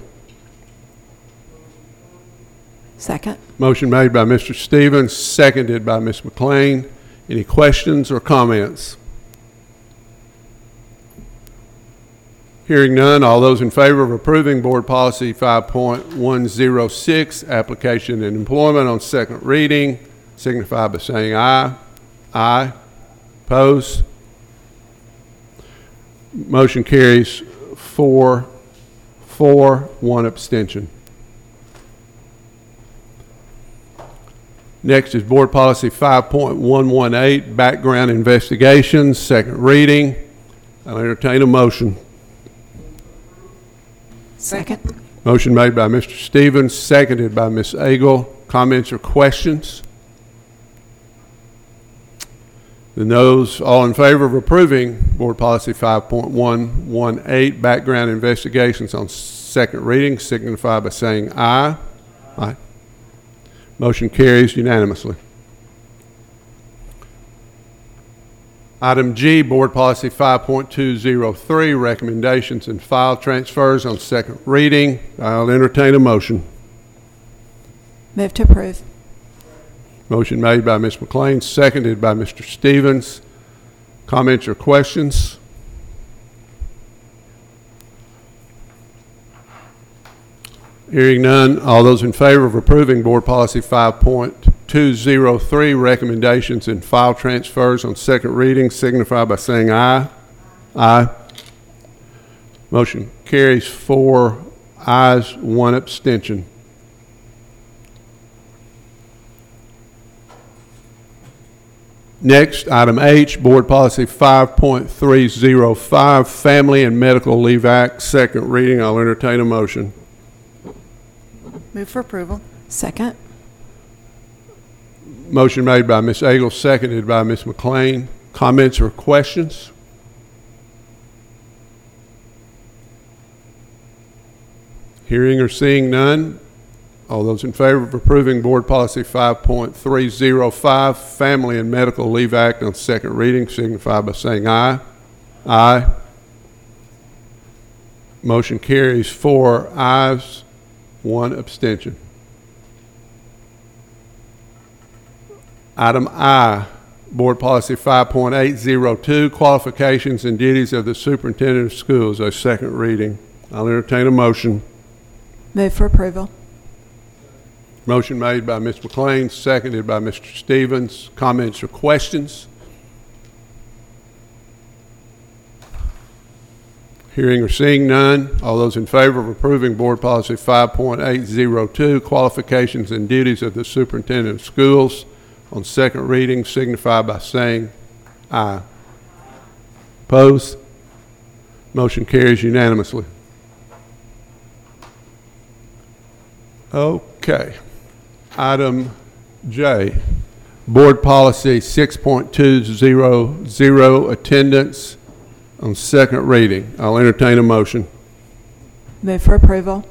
Second. Motion made by Mister Stevens, seconded by Miz McLean. Any questions or comments? Hearing none, all those in favor of approving Board Policy five point one oh six, Application and Employment on second reading, signify by saying aye. Aye. Opposed? Motion carries four, four, one abstention. Next is Board Policy five point one one eight, Background Investigations, second reading. I'll entertain a motion. Second. Motion made by Mister Stevens, seconded by Miz Agel. Comments or questions? The noes, all in favor of approving Board Policy five point one one eight, Background Investigations on second reading, signify by saying aye. Aye. Motion carries unanimously. Item G, Board Policy five point two oh three, Recommendations and File Transfers on second reading. I'll entertain a motion. Move to approve. Motion made by Miz McLean, seconded by Mister Stevens. Comments or questions? Hearing none, all those in favor of approving Board Policy five point two oh three, Recommendations and File Transfers on second reading, signify by saying aye. Aye. Motion carries four ayes, one abstention. Next, item H, Board Policy five point three oh five, Family and Medical Leave Act, second reading. I'll entertain a motion. Move for approval. Second. Motion made by Miz Agel, seconded by Miz McLean. Comments or questions? Hearing or seeing none, all those in favor of approving Board Policy five point three oh five, Family and Medical Leave Act on second reading, signify by saying aye. Aye. Motion carries four ayes, one abstention. Item I, Board Policy five point eight oh two, Qualifications and Duties of the Superintendent of Schools, a second reading. I'll entertain a motion. Move for approval. Motion made by Miz McLean, seconded by Mister Stevens. Comments or questions? Hearing or seeing none, all those in favor of approving Board Policy five point eight oh two, Qualifications and Duties of the Superintendent of Schools on second reading, signify by saying aye. Opposed? Motion carries unanimously. Okay. Item J, Board Policy six point two oh oh, Attendance on second reading. I'll entertain a motion. Move for approval.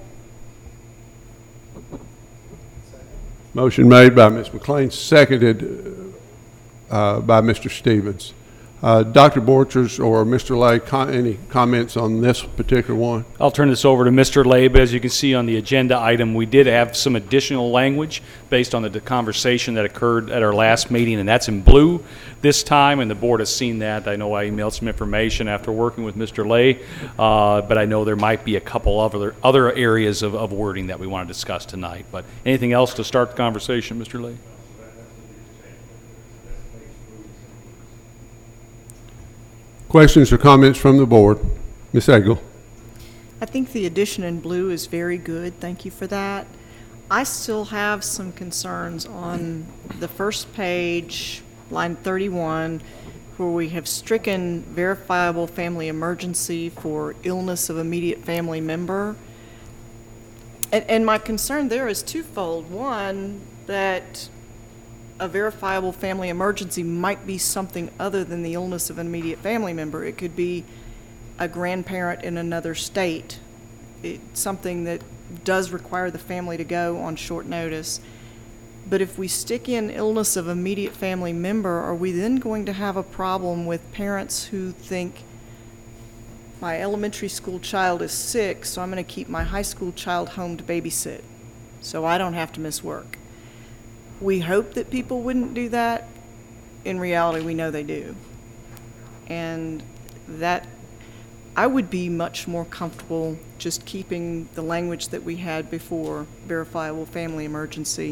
Motion made by Miz McLean, seconded uh, by Mister Stevens. Uh, Doctor Borchers or Mister Lay, com- any comments on this particular one? I'll turn this over to Mister Lay, but as you can see on the agenda item, we did have some additional language based on the the conversation that occurred at our last meeting, and that's in blue this time, and the board has seen that. I know I emailed some information after working with Mister Lay, uh, but I know there might be a couple of other, other areas of, of wording that we want to discuss tonight. But anything else to start the conversation, Mister Lay? Questions or comments from the board? Miz Egel. I think the addition in blue is very good. Thank you for that. I still have some concerns on the first page, line thirty-one, where we have stricken verifiable family emergency for illness of immediate family member. And, and my concern there is twofold. One, that a verifiable family emergency might be something other than the illness of an immediate family member. It could be a grandparent in another state. It's something that does require the family to go on short notice. But if we stick in illness of immediate family member, are we then going to have a problem with parents who think my elementary school child is sick, so I'm going to keep my high school child home to babysit so I don't have to miss work? We hope that people wouldn't do that. In reality, we know they do. And that, I would be much more comfortable just keeping the language that we had before, verifiable family emergency.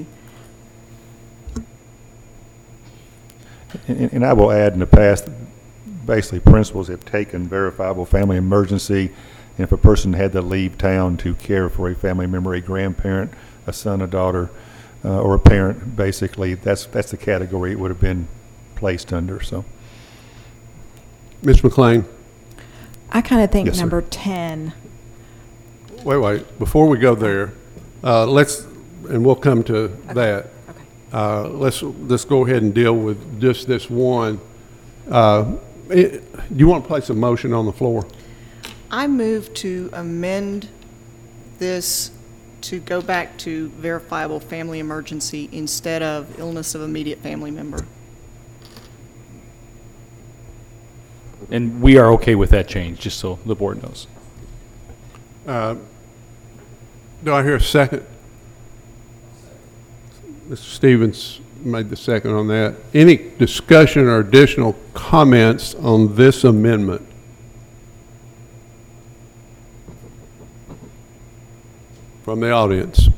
And, and I will add, in the past, basically principals have taken verifiable family emergency, and if a person had to leave town to care for a family member, a grandparent, a son, a daughter, Uh, or a parent, basically, that's that's the category it would have been placed under. So, Miz McLean. I kind of think Yes, sir. number ten. Wait, wait. Before we go there, uh, let's, and we'll come to that. Okay. Uh, let's let's go ahead and deal with just this one. Uh, it, do you want to place a motion on the floor? I move to amend this to go back to verifiable family emergency instead of illness of immediate family member. And we are okay with that change, just so the board knows. Uh, do I hear a second? Mister Stevens made the second on that. Any discussion or additional comments on this amendment? From the audience.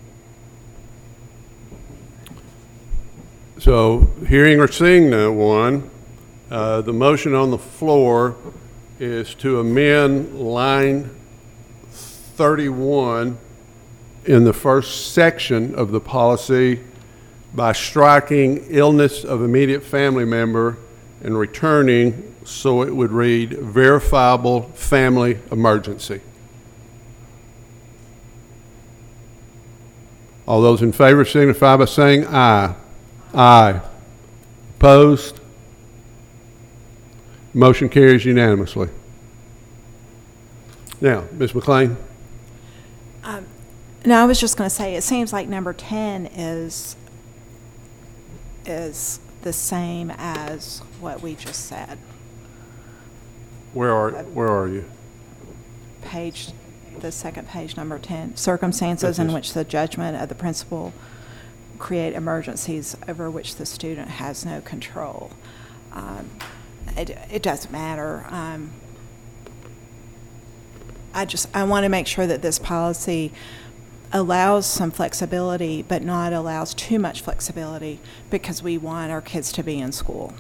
So, hearing or seeing no one, uh, the motion on the floor is to amend line thirty-one in the first section of the policy by striking illness of immediate family member and returning so it would read verifiable family emergency. All those in favor signify by saying aye. Aye. Opposed? Motion carries unanimously. Now, Miz McLean. Um, no, I was just going to say, it seems like number ten is is the same as what we just said. Where are where are you? Page, the second page, number ten. Circumstances in which the judgment of the principal create emergencies over which the student has no control. Um, it, it doesn't matter. Um, I just, I want to make sure that this policy allows some flexibility, but not allows too much flexibility, because we want our kids to be in school.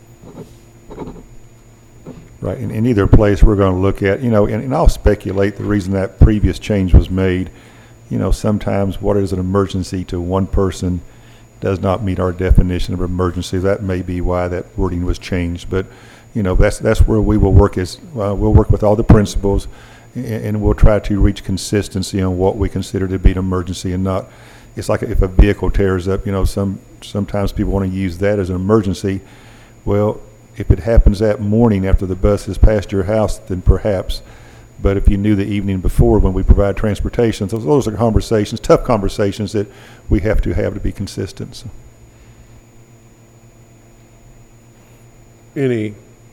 right, in, in either place, we're going to look at, you know, and, and I'll speculate the reason that previous change was made. You know, sometimes what is an emergency to one person does not meet our definition of emergency. That may be why that wording was changed. But, you know, that's that's where we will work as uh, we'll work with all the principals, and, and we'll try to reach consistency on what we consider to be an emergency and not. It's like if a vehicle tears up. You know, some sometimes people want to use that as an emergency. Well, if it happens that morning after the bus has passed your house, then perhaps. But if you knew the evening before when we provide transportation, those, those are conversations, tough conversations that we have to have to be consistent. So. Any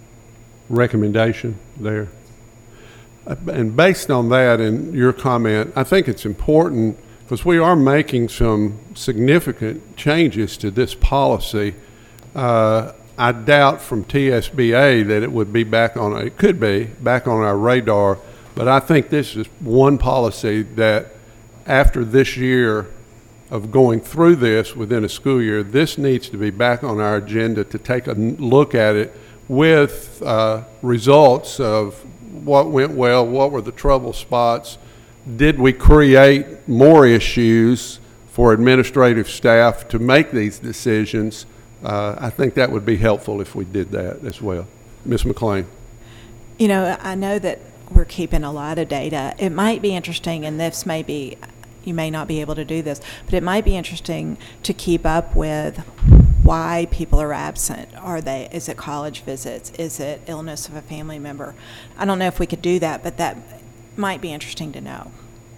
recommendation there. Uh, And based on that and your comment, I think it's important because we are making some significant changes to this policy. Uh, I doubt from T S B A that it would be back on, it could be back on our radar, but I think this is one policy that after this year of going through this within a school year, this needs to be back on our agenda to take a n- look at it with uh, results of what went well, what were the trouble spots, did we create more issues for administrative staff to make these decisions? Uh, I think that would be helpful if we did that as well. Miz McLean. You know, I know that we're keeping a lot of data. It might be interesting, and this may be, you may not be able to do this, but it might be interesting to keep up with why people are absent. Are they, is it college visits? Is it illness of a family member? I don't know if we could do that, but that might be interesting to know.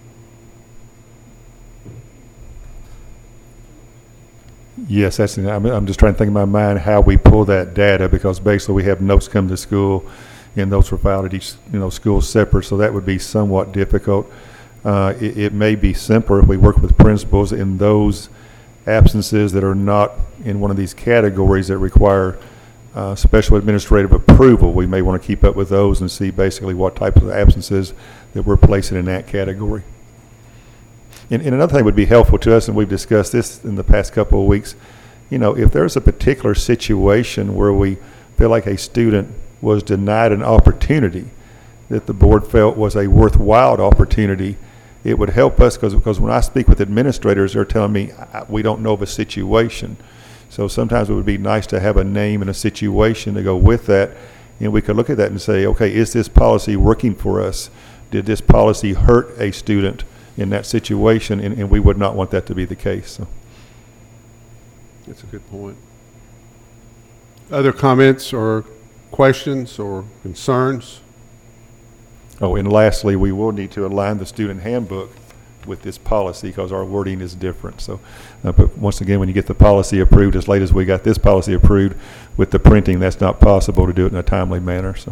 Yes, that's, I'm, I'm just trying to think in my mind how we pull that data, because basically we have notes come to school and those were filed at each, you know, school separate, so that would be somewhat difficult. Uh, it, it may be simpler if we work with principals in those absences that are not in one of these categories that require uh, special administrative approval. We may want to keep up with those and see basically what types of absences that we're placing in that category. And, and another thing would be helpful to us, and we've discussed this in the past couple of weeks, you know, if there's a particular situation where we feel like a student was denied an opportunity that the board felt was a worthwhile opportunity, it would help us, because because when I speak with administrators, they're telling me I, we don't know of a situation. So sometimes it would be nice to have a name and a situation to go with that, and we could look at that and say, okay, is this policy working for us? Did this policy hurt a student in that situation? And, and we would not want that to be the case. So. That's a good point. Other comments or questions or concerns? Oh, and lastly, we will need to align the student handbook with this policy because our wording is different. So, uh, but once again, when you get the policy approved, as late as we got this policy approved with the printing, that's not possible to do it in a timely manner. So.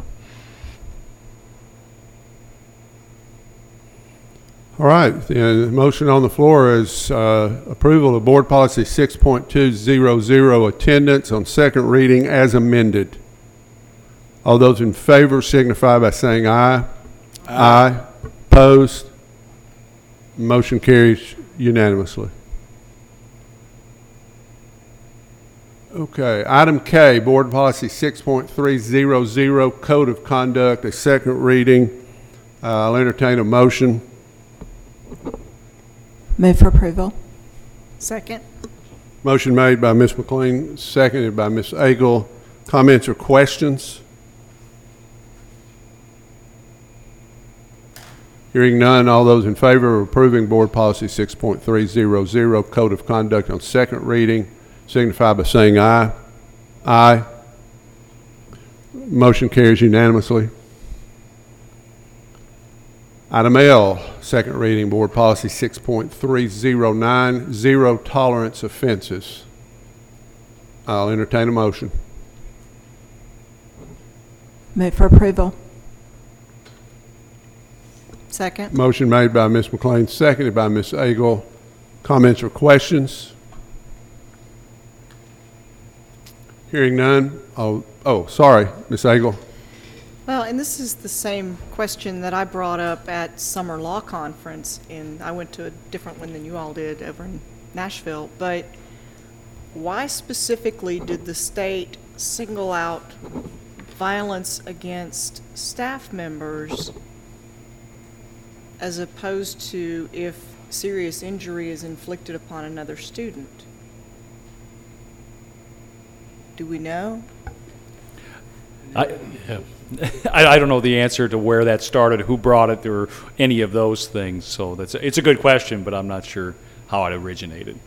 All right, the motion on the floor is uh, approval of Board Policy six point two hundred, attendance on second reading as amended. All those in favor signify by saying aye. Aye. Aye. Opposed? Motion carries unanimously. Okay, item K, Board Policy six point three hundred, Code of Conduct, a second reading. Uh, I'll entertain a motion. Move for approval. Second. Motion made by Miz McLean, seconded by Miz Agle. Comments or questions? Hearing none, all those in favor of approving Board Policy six point three hundred, Code of Conduct on second reading, signify by saying aye. Aye. Motion carries unanimously. Item L, second reading, Board Policy six point three oh nine, zero tolerance offenses. I'll entertain a motion. Move for approval. Second. Motion made by Miz McLean, seconded by Miz Agle. Comments or questions? Hearing none. Oh, oh, sorry, Miz Agle. Well, and this is the same question that I brought up at Summer Law Conference, and I went to a different one than you all did over in Nashville, but why specifically did the state single out violence against staff members as opposed to if serious injury is inflicted upon another student? Do we know? I, yeah. I, I don't know the answer to where that started, who brought it, or any of those things. So that's a, it's a good question, but I'm not sure how it originated.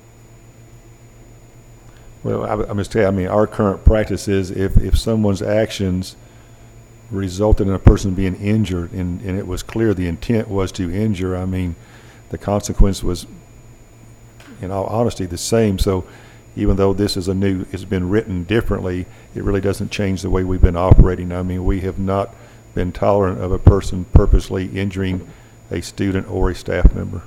Well, I, I must tell you, I mean, our current practice is if, if someone's actions resulted in a person being injured and, and it was clear the intent was to injure, I mean, the consequence was, in all honesty, the same. So even though this is a new, it's been written differently, it really doesn't change the way we've been operating. I mean, we have not been tolerant of a person purposely injuring a student or a staff member.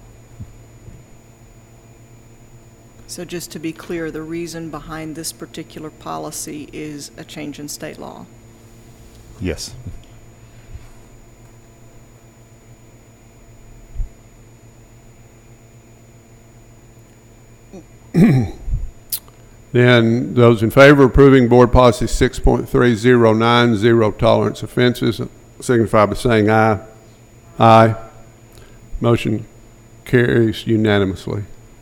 So just to be clear, the reason behind this particular policy is a change in state law. Yes. Then those in favor of approving Board Policy six point three zero nine, zero tolerance offenses, signify by saying aye. Aye. Motion carries unanimously.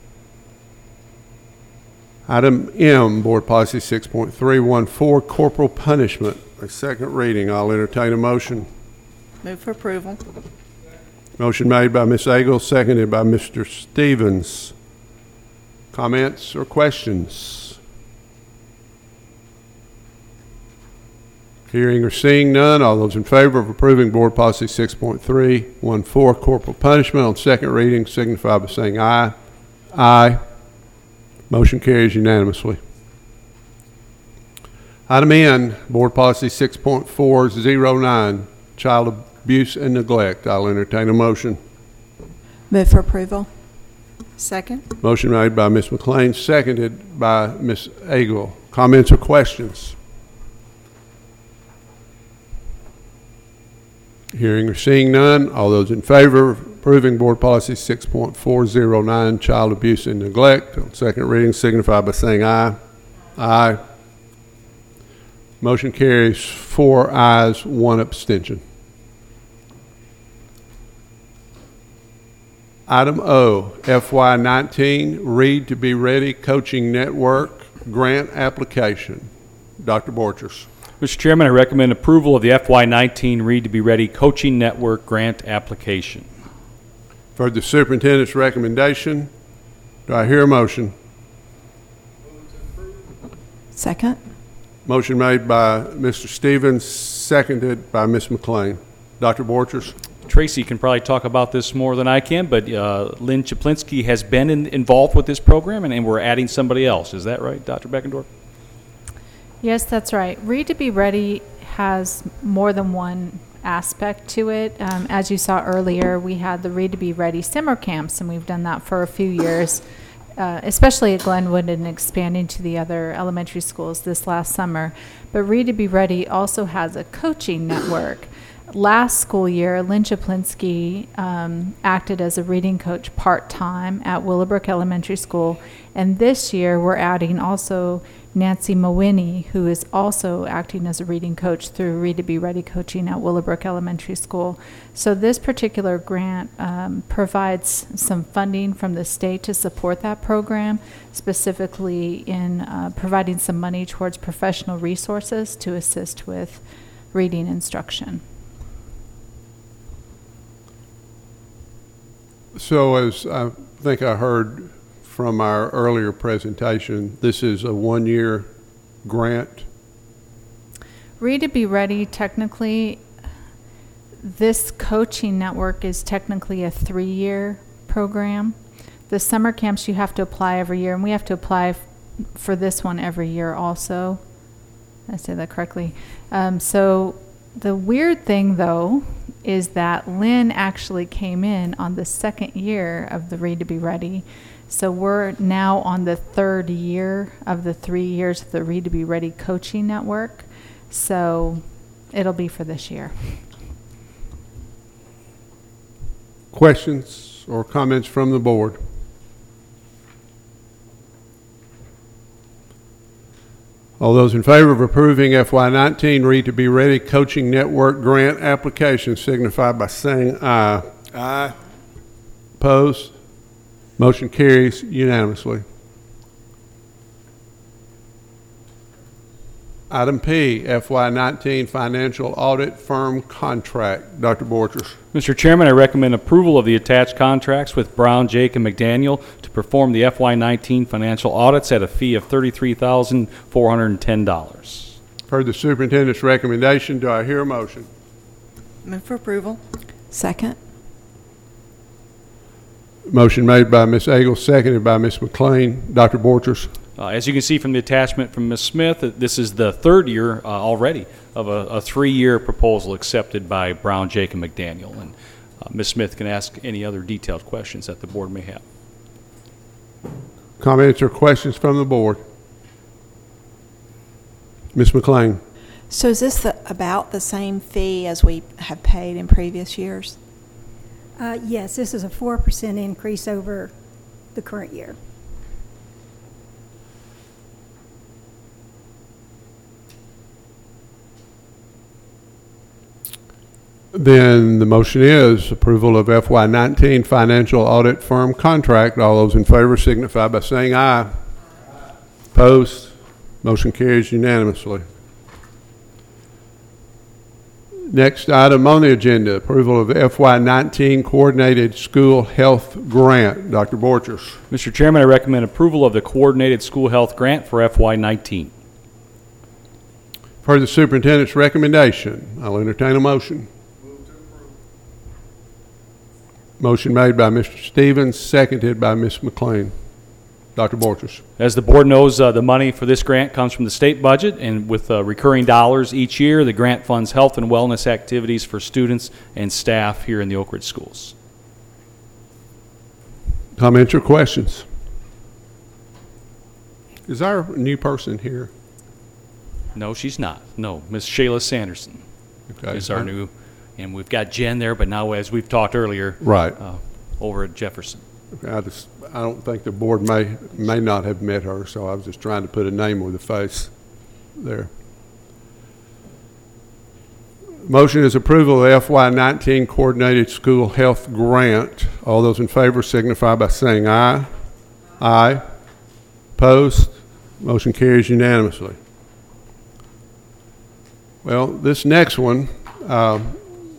Item M, Board Policy six point three one four, corporal punishment, a second reading. I'll entertain a motion. Move for approval. Motion made by Miz Agel, seconded by Mister Stevens. Comments or questions? Hearing or seeing none, all those in favor of approving Board Policy six point three one four, corporal punishment on second reading, signify by saying aye. Aye. Motion carries unanimously. Item N, Board Policy six point four zero nine, child abuse and neglect. I'll entertain a motion. Move for approval. Second. Motion made by Miz McLean, seconded by Miz Agel. Comments or questions? Hearing or seeing none, all those in favor of approving Board Policy six point four zero nine, child abuse and neglect, on second reading, signify by saying aye. Aye. Motion carries four ayes, one abstention. Item O, F Y nineteen, Read to Be Ready Coaching Network Grant Application. Doctor Borchers. Mister Chairman, I recommend approval of the F Y nineteen Read to Be Ready Coaching Network Grant Application. For the superintendent's recommendation, do I hear a motion? Second. Motion made by Mister Stevens, seconded by Miz McLean. Doctor Borchers. Tracy can probably talk about this more than I can, but uh, Lynn Chaplinsky has been in, involved with this program, and, and we're adding somebody else. Is that right, Doctor Beckendorf? Yes, that's right. Read to Be Ready has more than one aspect to it. Um, as you saw earlier, we had the Read to Be Ready summer camps, and we've done that for a few years, uh, especially at Glenwood and expanding to the other elementary schools this last summer. But Read to Be Ready also has a coaching network. Last school year, Lynn Chaplinsky um, acted as a reading coach part-time at Willowbrook Elementary School, and this year we're adding also Nancy Mawini, who is also acting as a reading coach through Read to Be Ready coaching at Willowbrook Elementary School. So this particular grant um, provides some funding from the state to support that program, specifically in uh, providing some money towards professional resources to assist with reading instruction. So as I think I heard from our earlier presentation, this is a one-year grant. Read to Be Ready, technically, this coaching network is technically a three-year program. The summer camps you have to apply every year, and we have to apply f- for this one every year also. Did I say that correctly? Um, so the weird thing, though, is that Lynn actually came in on the second year of the Read to Be Ready. So we're now on the third year of the three years of the Read to Be Ready coaching network. So it'll be for this year. Questions or comments from the board? All those in favor of approving F Y nineteen Read to Be Ready Coaching Network Grant Application signify by saying aye. Aye. Opposed? Motion carries unanimously. Item P, F Y nineteen Financial Audit Firm Contract. Doctor Borchers. Mister Chairman, I recommend approval of the attached contracts with Brown, Jake, and McDaniel to perform the F Y nineteen financial audits at a fee of thirty-three thousand four hundred ten dollars. Heard the superintendent's recommendation. Do I hear a motion? Move for approval. Second. Motion made by Miz Agel, seconded by Miz McLean. Doctor Borchers. Uh, As you can see from the attachment from Miz Smith, uh, this is the third year uh, already of a, a three-year proposal accepted by Brown, Jake, and McDaniel. And uh, Miz Smith can ask any other detailed questions that the board may have. Comments or questions from the board? Miz McLean? So is this the, about the same fee as we have paid in previous years? Uh, Yes, this is a four percent increase over the current year. Then the motion is approval of F Y nineteen financial audit firm contract. All those in favor signify by saying aye. Opposed? Motion carries unanimously. Next item on the agenda, approval of F Y nineteen coordinated school health grant. Doctor Borchers. Mister Chairman, I recommend approval of the Coordinated School Health Grant for F Y nineteen. Per the superintendent's recommendation, I'll entertain a motion. Motion made by Mister Stevens, seconded by Miz McLean. Doctor Borchers. As the board knows, uh, the money for this grant comes from the state budget, and with uh, recurring dollars each year, the grant funds health and wellness activities for students and staff here in the Oak Ridge schools. Comments or questions? Is our new person here? No, she's not. No, Miz Shayla Sanderson Okay. is our new, and we've got Jen there, but now, as we've talked earlier, Right. uh, over at Jefferson. Okay, I just, I don't think the board may, may not have met her, so I was just trying to put a name with a face there. Motion is approval of F Y nineteen Coordinated School Health Grant. All those in favor signify by saying aye. Aye. Opposed? Motion carries unanimously. Well, this next one, um,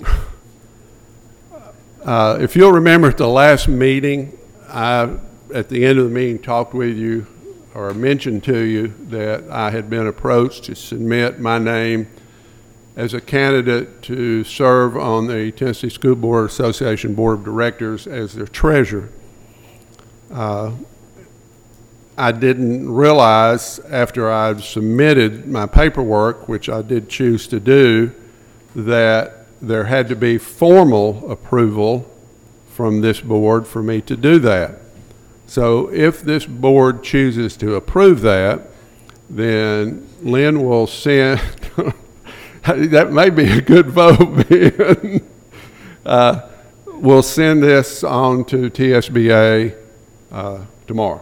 uh, if you'll remember at the last meeting, I, at the end of the meeting, talked with you or mentioned to you that I had been approached to submit my name as a candidate to serve on the Tennessee School Board Association Board of Directors as their treasurer. Uh, I didn't realize after I'd submitted my paperwork, which I did choose to do, that there had to be formal approval from this board for me to do that. So if this board chooses to approve that, then Lynn will send, that may be a good vote, Ben. uh, we'll send this on to T S B A uh, tomorrow.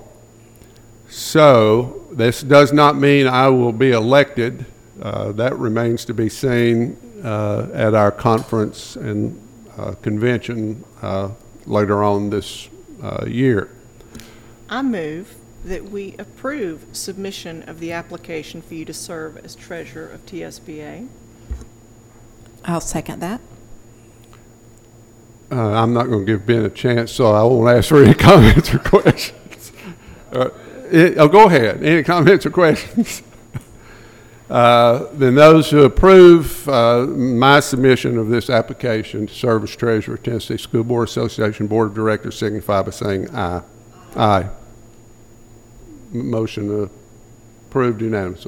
So this does not mean I will be elected. Uh, that remains to be seen uh, at our conference and uh, convention uh, later on this uh, year. I move that we approve submission of the application for you to serve as treasurer of T S B A. I'll second that. Uh, I'm not going to give Ben a chance, so I won't ask for any comments or questions. Uh, it, oh, go ahead. Any comments or questions? uh, then those who approve uh, my submission of this application to serve as treasurer of Tennessee School Board Association Board of Directors signify by saying aye. Aye. M- Motion approved unanimously.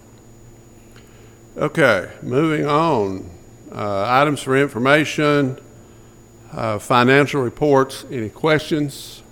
Okay, moving on. Uh, items for information, uh, financial reports. Any questions?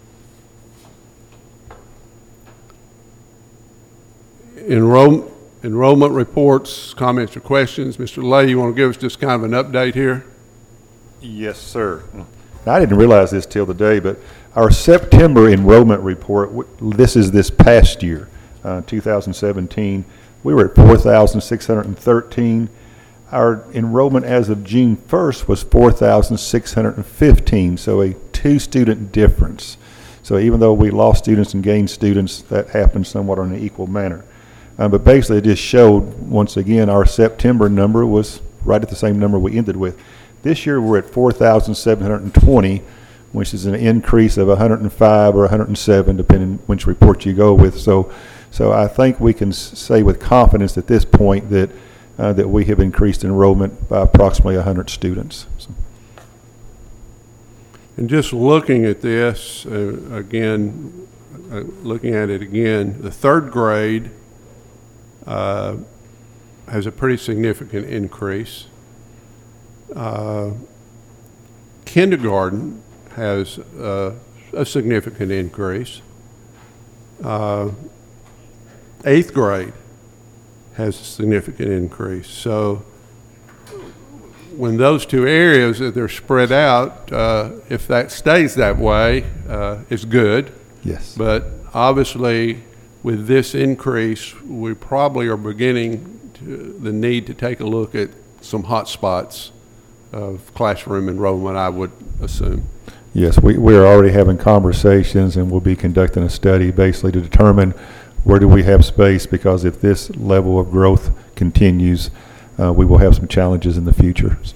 Enroll, enrollment reports, comments or questions. Mister Lay, you want to give us just kind of an update here? Yes, sir. I didn't realize this till today, but our September enrollment report, w- this is this past year, uh, two thousand seventeen, we were at four thousand six hundred thirteen. Our enrollment as of June first was four thousand six hundred fifteen, so a two-student difference. So even though we lost students and gained students, that happened somewhat on an equal manner. Uh, but basically it just showed, once again, our September number was right at the same number we ended with. This year we're at four thousand seven hundred twenty, which is an increase of one hundred five or one hundred seven, depending which report you go with. So, so I think we can s- say with confidence at this point that uh, that we have increased enrollment by approximately one hundred students. So. And just looking at this, uh, again, uh, looking at it again, the third grade uh, has a pretty significant increase. Uh, kindergarten has uh, a significant increase. Uh, eighth grade has a significant increase. So when those two areas, if they're spread out, uh, if that stays that way, uh, it's good. Yes. But obviously, with this increase, we probably are beginning to, the need to take a look at some hot spots of classroom enrollment, I would assume. Yes, we, we are already having conversations, and we'll be conducting a study basically to determine where do we have space, because if this level of growth continues, uh, we will have some challenges in the future. So.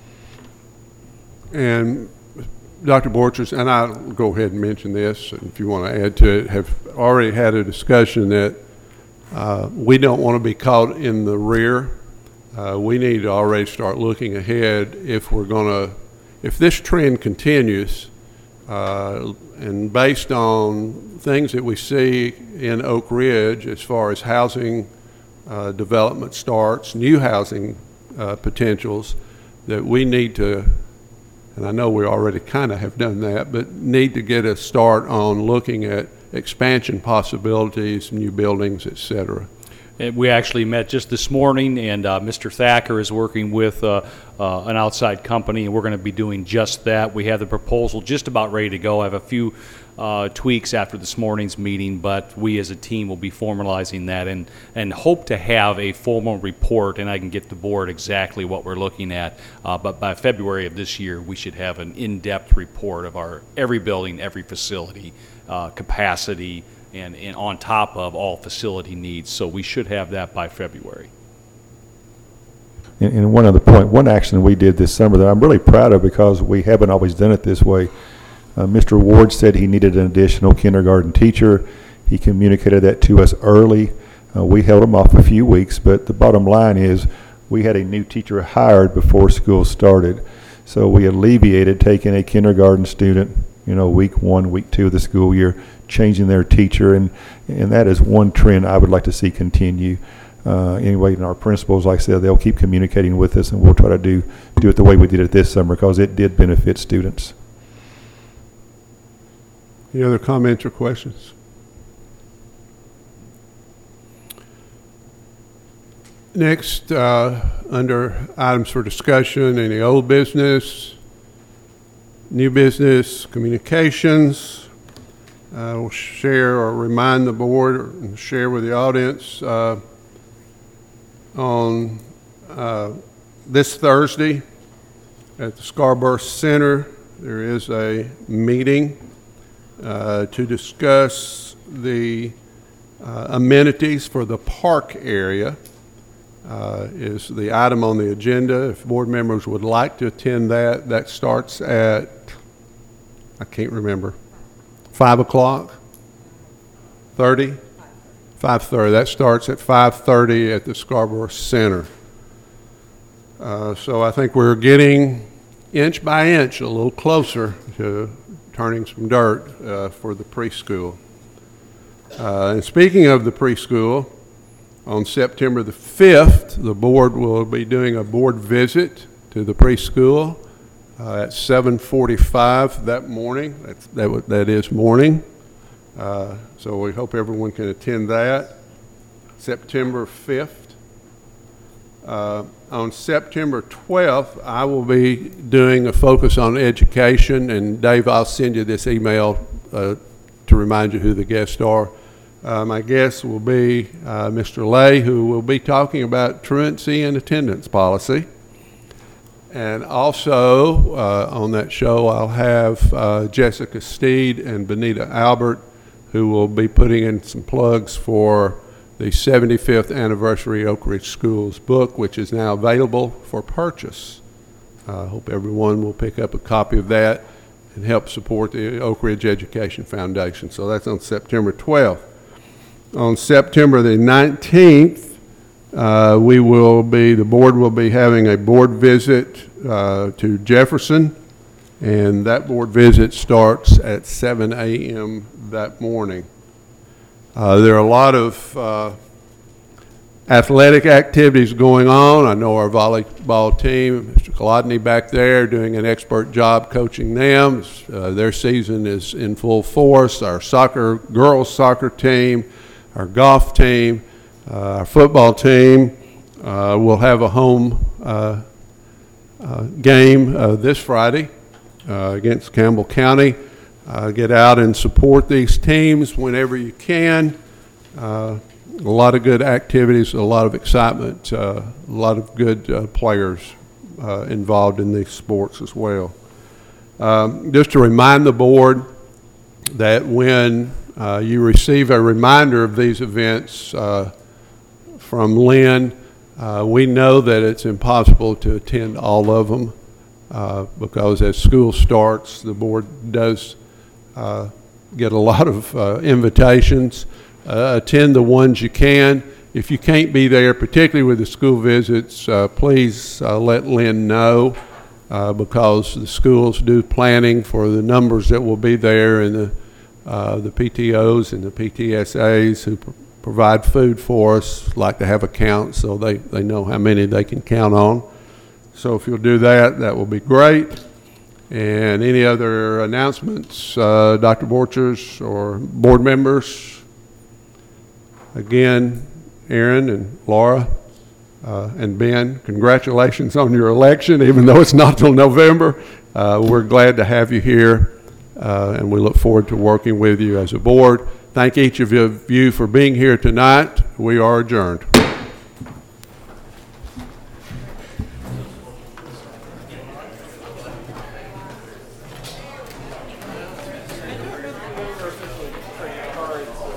And Doctor Borchers, and I'll go ahead and mention this, and if you want to add to it, have already had a discussion that uh, we don't want to be caught in the rear. Uh, we need to already start looking ahead if we're going to, if this trend continues, uh, and based on things that we see in Oak Ridge as far as housing uh, development starts, new housing uh, potentials, that we need to, and I know we already kind of have done that, but need to get a start on looking at expansion possibilities, new buildings, et cetera. And we actually met just this morning, and uh, Mister Thacker is working with uh, uh, an outside company, and we're going to be doing just that. We have the proposal just about ready to go. I have a few uh, tweaks after this morning's meeting, but we as a team will be formalizing that and, and hope to have a formal report, and I can get the board exactly what we're looking at. Uh, but by February of this year, we should have an in-depth report of our every building, every facility, uh, capacity, And, and on top of all facility needs. So we should have that by February. And, and one other point, one action we did this summer that I'm really proud of, because we haven't always done it this way. Uh, Mister Ward said he needed an additional kindergarten teacher. He communicated that to us early. Uh, we held him off a few weeks, but the bottom line is we had a new teacher hired before school started. So we alleviated taking a kindergarten student, you know, week one, week two of the school year, changing their teacher, and and that is one trend I would like to see continue. Uh, anyway, and our principals, like I said, they'll keep communicating with us, and we'll try to do do it the way we did it this summer, because it did benefit students. Any other comments or questions? Next, uh, under items for discussion, any old business, new business, communications. I uh, will share or remind the board and share with the audience uh, on uh, this Thursday at the Scarborough Center, there is a meeting uh, to discuss the uh, amenities for the park area. Uh, is the item on the agenda. If board members would like to attend that, that starts at, I can't remember, five o'clock, thirty, five thirty. That starts at five thirty at the Scarborough Center. Uh, so I think we're getting inch by inch a little closer to turning some dirt uh, for the preschool. Uh, and speaking of the preschool, on September the fifth, the board will be doing a board visit to the preschool uh, at seven forty-five that morning. That's, that, w- that is morning. Uh, so we hope everyone can attend that. September fifth. Uh, on September twelfth, I will be doing a focus on education, and Dave, I'll send you this email uh, to remind you who the guests are. Uh, my guest will be uh, Mister Lay, who will be talking about truancy and attendance policy. And also uh, on that show, I'll have uh, Jessica Steed and Benita Albert, who will be putting in some plugs for the seventy-fifth anniversary Oak Ridge Schools book, which is now available for purchase. I uh, hope everyone will pick up a copy of that and help support the Oak Ridge Education Foundation. So that's on September twelfth. On September the nineteenth, uh, we will be, the board will be having a board visit uh, to Jefferson, and that board visit starts at seven a.m. that morning. Uh, There are a lot of uh, athletic activities going on. I know our volleyball team, Mister Kolodny back there, doing an expert job coaching them. Uh, their season is in full force. Our soccer, girls soccer team, our golf team, uh, our football team uh, will have a home uh, uh, game uh, this Friday uh, against Campbell County. Uh, get out and support these teams whenever you can. Uh, A lot of good activities, a lot of excitement, uh, a lot of good uh, players uh, involved in these sports as well. Um, just to remind the board that when uh, you receive a reminder of these events uh, from Lynn, uh, we know that it's impossible to attend all of them uh, because as school starts, the board does uh, get a lot of uh, invitations. Uh, attend the ones you can. If you can't be there, particularly with the school visits, uh, please uh, let Lynn know uh, because the schools do planning for the numbers that will be there, and the, uh, the P T Os and the P T S As who pr- provide food for us like to have a count so they, they know how many they can count on. So if you'll do that, that will be great. And any other announcements, uh, Doctor Borchers or board members? Again, Aaron and Laura uh, and Ben, congratulations on your election, even though it's not till November. Uh, we're glad to have you here, uh, and we look forward to working with you as a board. Thank each of you for being here tonight. We are adjourned.